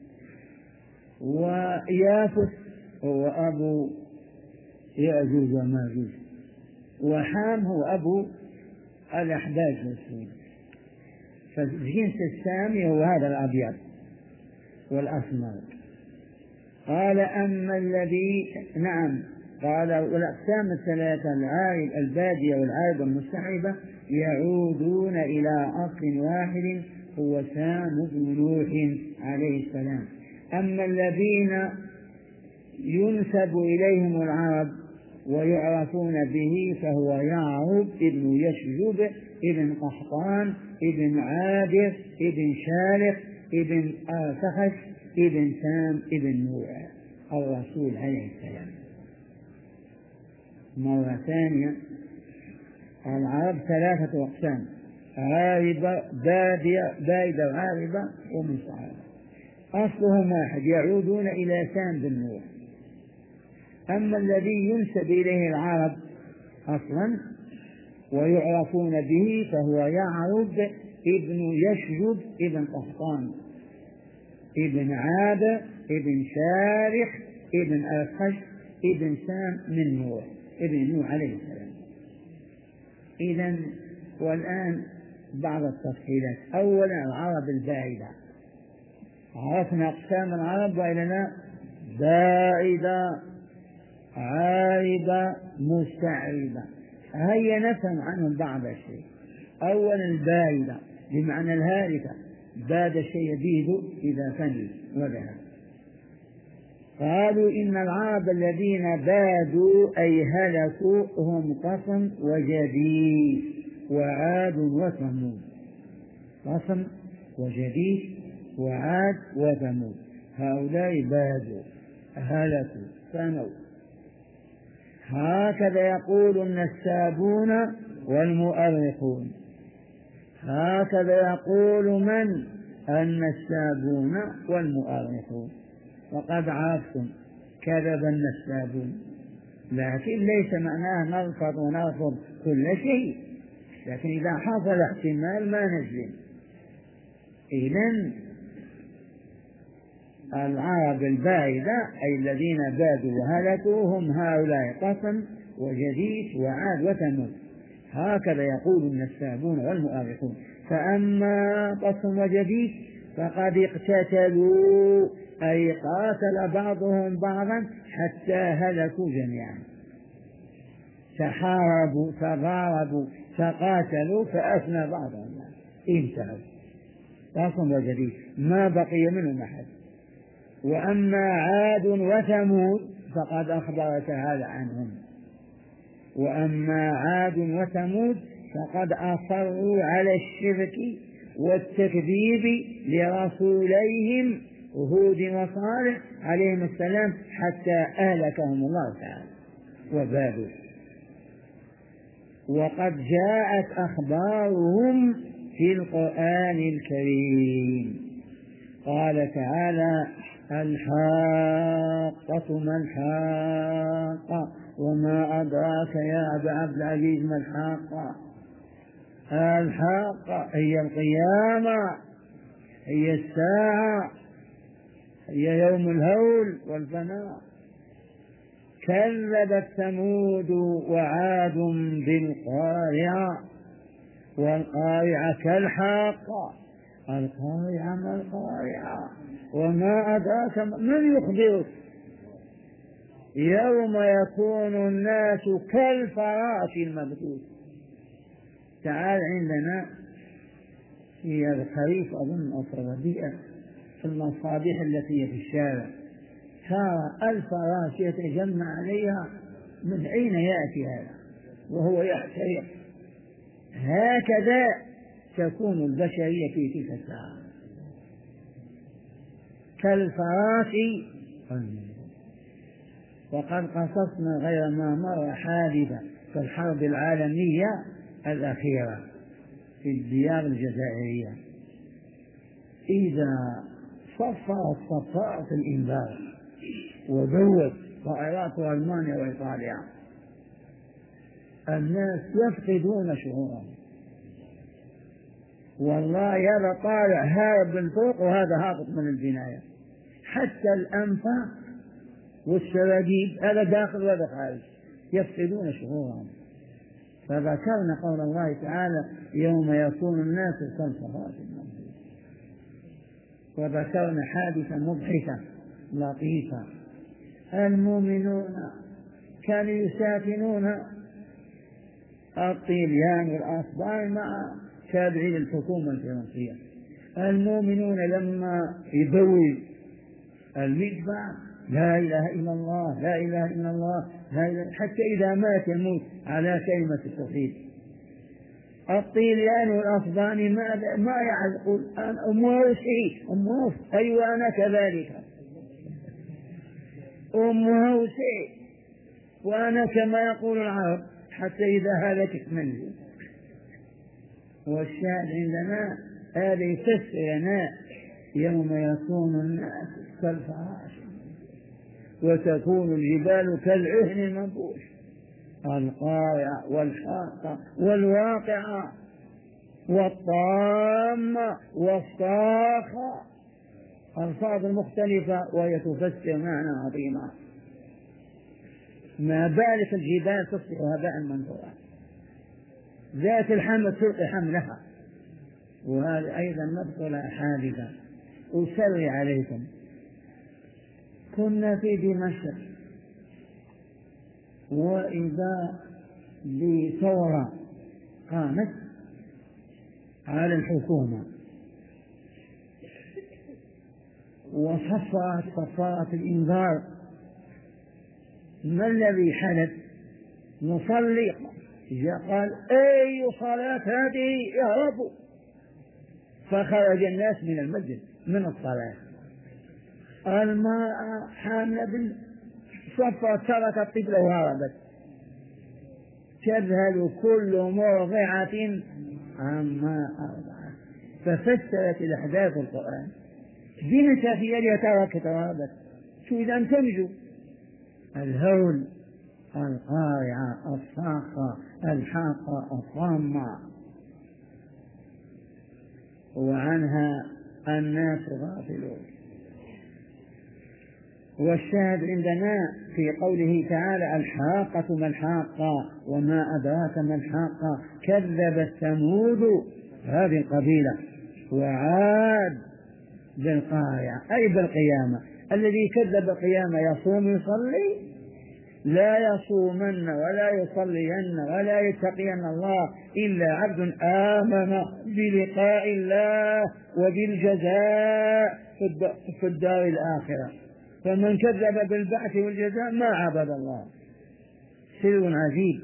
ويافث هو أبو يأجوج وماجوج، وحام هو أبو الأحباش والسود. فالجنس السامي هو هذا الأبيض والأسمر. قال أما الذي نعم قال والأقسام الثلاثة العارب البادية والعارب المستعربة يعودون إلى أصل واحد هو سام بن نوح عليه السلام. أما الذين ينسب إليهم العرب ويعرفون به فهو يعرب ابن يشجب ابن قحطان ابن عابر ابن شارق ابن آفخس ابن سام ابن نوح الرسول عليه السلام. مرة ثانية العرب ثلاثة أقسام: عاربة بادية بائدة وعاربة ومستعربة، أصلهم واحد يعودون إلى سام بن نوح. أما الذي ينسب إليه العرب أصلا ويعرفون به فهو يعرب ابن يشجب ابن قحطان ابن عابر ابن شارح ابن أرخش ابن سام من نوح ابن نوح عليه السلام. إذن والآن بعض التفصيلات. أولا العرب البائدة، عرفنا أقسام العرب وإلى لا: بائدة عاربة مستعربة. هيا نفهم عنهم بعض الشيء. أولا البائدة بمعنى الهالكة، باد الشيء يبيد إذا فني وذهب. قالوا إن العرب الذين بادوا أي هلكوا هم قسم وجديد وعاد وثمود. قسم وجديد وعاد وثمود هؤلاء بادوا هلكوا فنوا. هكذا يقول النسابون والمؤرخون، هكذا يقول من؟ النسابون والمؤرخون. وقد عرفتم كذب النسابون، لكن ليس معناه نرفض ونرفض كل شيء، لكن إذا حصل احتمال ما نجزم. إذن العرب البائدة أي الذين بادوا وهلكوا هم هؤلاء قسم وجديد وعاد وثمود، هكذا يقول النسابون والمؤرخون. فأما قسم وجديد فقد اقتتلوا أي قاتل بعضهم بعضا حتى هلكوا جميعا، تحاربوا تضاربوا تقاتلوا فأفنى بعضهم انتهوا. قسم وجديد ما بقي منهم أحد. وأما عاد وثمود فقد أخبر تعالى عنهم. وأما عاد وثمود فقد أصروا على الشرك والتكذيب لرسوليهم هود وصالح عليهم السلام حتى أهلكهم الله تعالى وبادوا. وقد جاءت أخبارهم في القرآن الكريم. قال تعالى: الحاقة ما الحاقة وما أدراك يا أبا عبد العزيز ما الحاقة. الحاقة هي القيامة، هي الساعة، هي يوم الهول والفناء. كذبت ثمود وعاد بالقارعة، والقارعة كالحاقة. القارعة ما القارعة وما أدراك من يخبرك؟ يوم يكون الناس كالفراش المبثوث. تعال عندنا في الخريف أظن أفرادية في المصابيح التي في الشارع ترى الفراش يتجمع عليها من أين يأتي هذا وهو يحترق. هكذا تكون البشرية في تلك الساعة كالفراش. وقد قصصنا غير ما مر حادثة في الحرب العالمية الأخيرة في الديار الجزائرية، إذا صفرت صفارة الإنذار ودوت طائرات ألمانيا وإيطاليا الناس يفقدون شعورهم. والله هذا طالع هارب من فوق وهذا هابط من البناية، حتى الأنفاق والسراجيب هذا داخل وهذا خارج، يفقدون شعورهم. فذكرنا قول الله تعالى يوم يكون الناس كالفراش المبثوث، وذكرنا حادثة مضحكة لطيفة. المؤمنون كانوا يساكنون الطليان والأصبار مع تابعين الحكومة الفرنسية. المؤمنون لما يبوي المدفع لا إله إلا الله لا إله إلا الله لا إله، حتى إذا مات يموت على كلمة التوحيد. الطليان والأصبان ما ما يعرفون أمه شيء أمه أيوة أنا كذلك أمه شيء وأنا كما يقول العرب حتى إذا هلكت منه. والشاهد عندنا هذا يفسر لنا يوم يكون الناس كالفراش وتكون الجبال كالعهن المنفوش. القارعة والحاقة والواقعة والطامة والصاخة، ألفاظ مختلفة وهي تفسر معنى عظيما. ما بالك الجبال تصبح هباء منثورا، ذات الحمل تلقي حملها. وهذا أيضا نذكر حادثة أسري عليكم. كنا في دمشق وإذا بثورة قامت على الحكومة وصفرت صفارة الإنذار. ما الذي حدث؟ نصلي جاء قال أي صلاة هذه اهربوا، فخرج الناس من المسجد من الصلاة. المرأة حاملة صفرت تركت الطفل وهربت. تذهل كل مرضعة عما أرضعت. ففسرت الأحداث القرآن بنتها في يدها تركت وهربت. شو إذا أن تنجو؟ الهول القارعة الصاخة الحاقة الطامة، وعنها الناس غافلون. والشاهد عندنا في قوله تعالى الحاقة ما الحاقة وما أدراك ما الحاقة كذبت ثمود هذه القبيلة وعاد بالقارعة أي بالقيامة. الذي كذب القيامة يصوم يصلي لا يصومن ولا يصلين ولا يتقين الله إلا عبد آمن بلقاء الله وبالجزاء في الدار الآخرة. فمن كذب بالبعث والجزاء ما عبد الله. سر عجيب.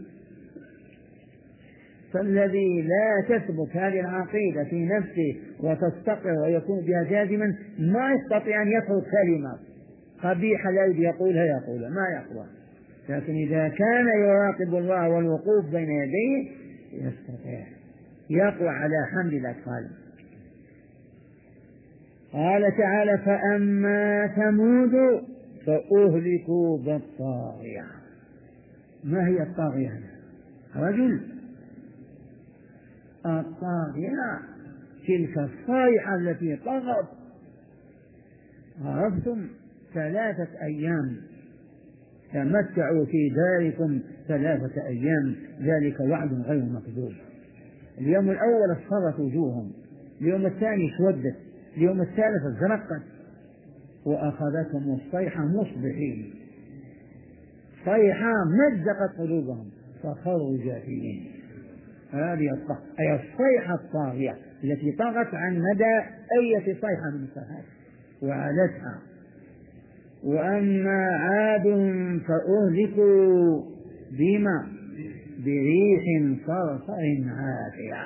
فالذي لا تثبت هذه العقيدة في نفسه وتستقر ويكون بها جازما ما يستطيع أن يترك كلمة قبيحة لا يقولها يقولها ما يقوى. لكن إذا كان يراقب الله والوقوف بين يديه يستطيع يقوى على حمل الأطفال. قال تعالى فأما ثمود فأهلكوا بالطاغية. ما هي الطاغية؟ رجل. الطاغية تلك الصيحة التي طغت. عرفتم؟ ثلاثة أيام تمتعوا في داركم ثلاثة أيام، ذلك وعد غير مكذوب. اليوم الأول اصفرت وجوههم، اليوم الثاني اسودت، اليوم الثالث ازرقت، وأخذتهم الصيحة مصبحين، صيحة مزقت قلوبهم فخروا جاثمين. هذه أي الصيحة الطاغية التي طغت عن مدى أي صيحة من الصيحات وعادتها. وأما عاد فأهلكوا بما بريح صرصر عاتية.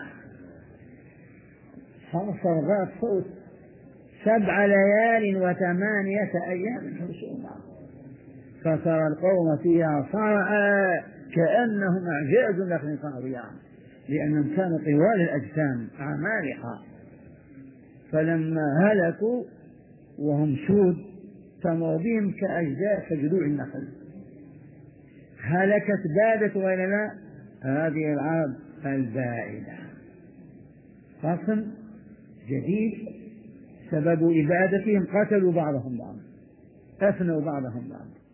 صرصر ذات صوت، سبع ليال وثمانية أيام حسوما، فترى القوم فيها صرعى كأنهم أعجاز نخل خاوية، لأنهم كانوا طوال الأجسام عمالقة. فلما هلكوا وهم سود فمروا بهم كأجزاء كجذوع النخل. هلكت بادت ولا لا؟ هذه العرب البائدة. فصل جديد سبب إبادتهم، قتلوا بعضهم بعضا، أفنوا بعضهم بعضا.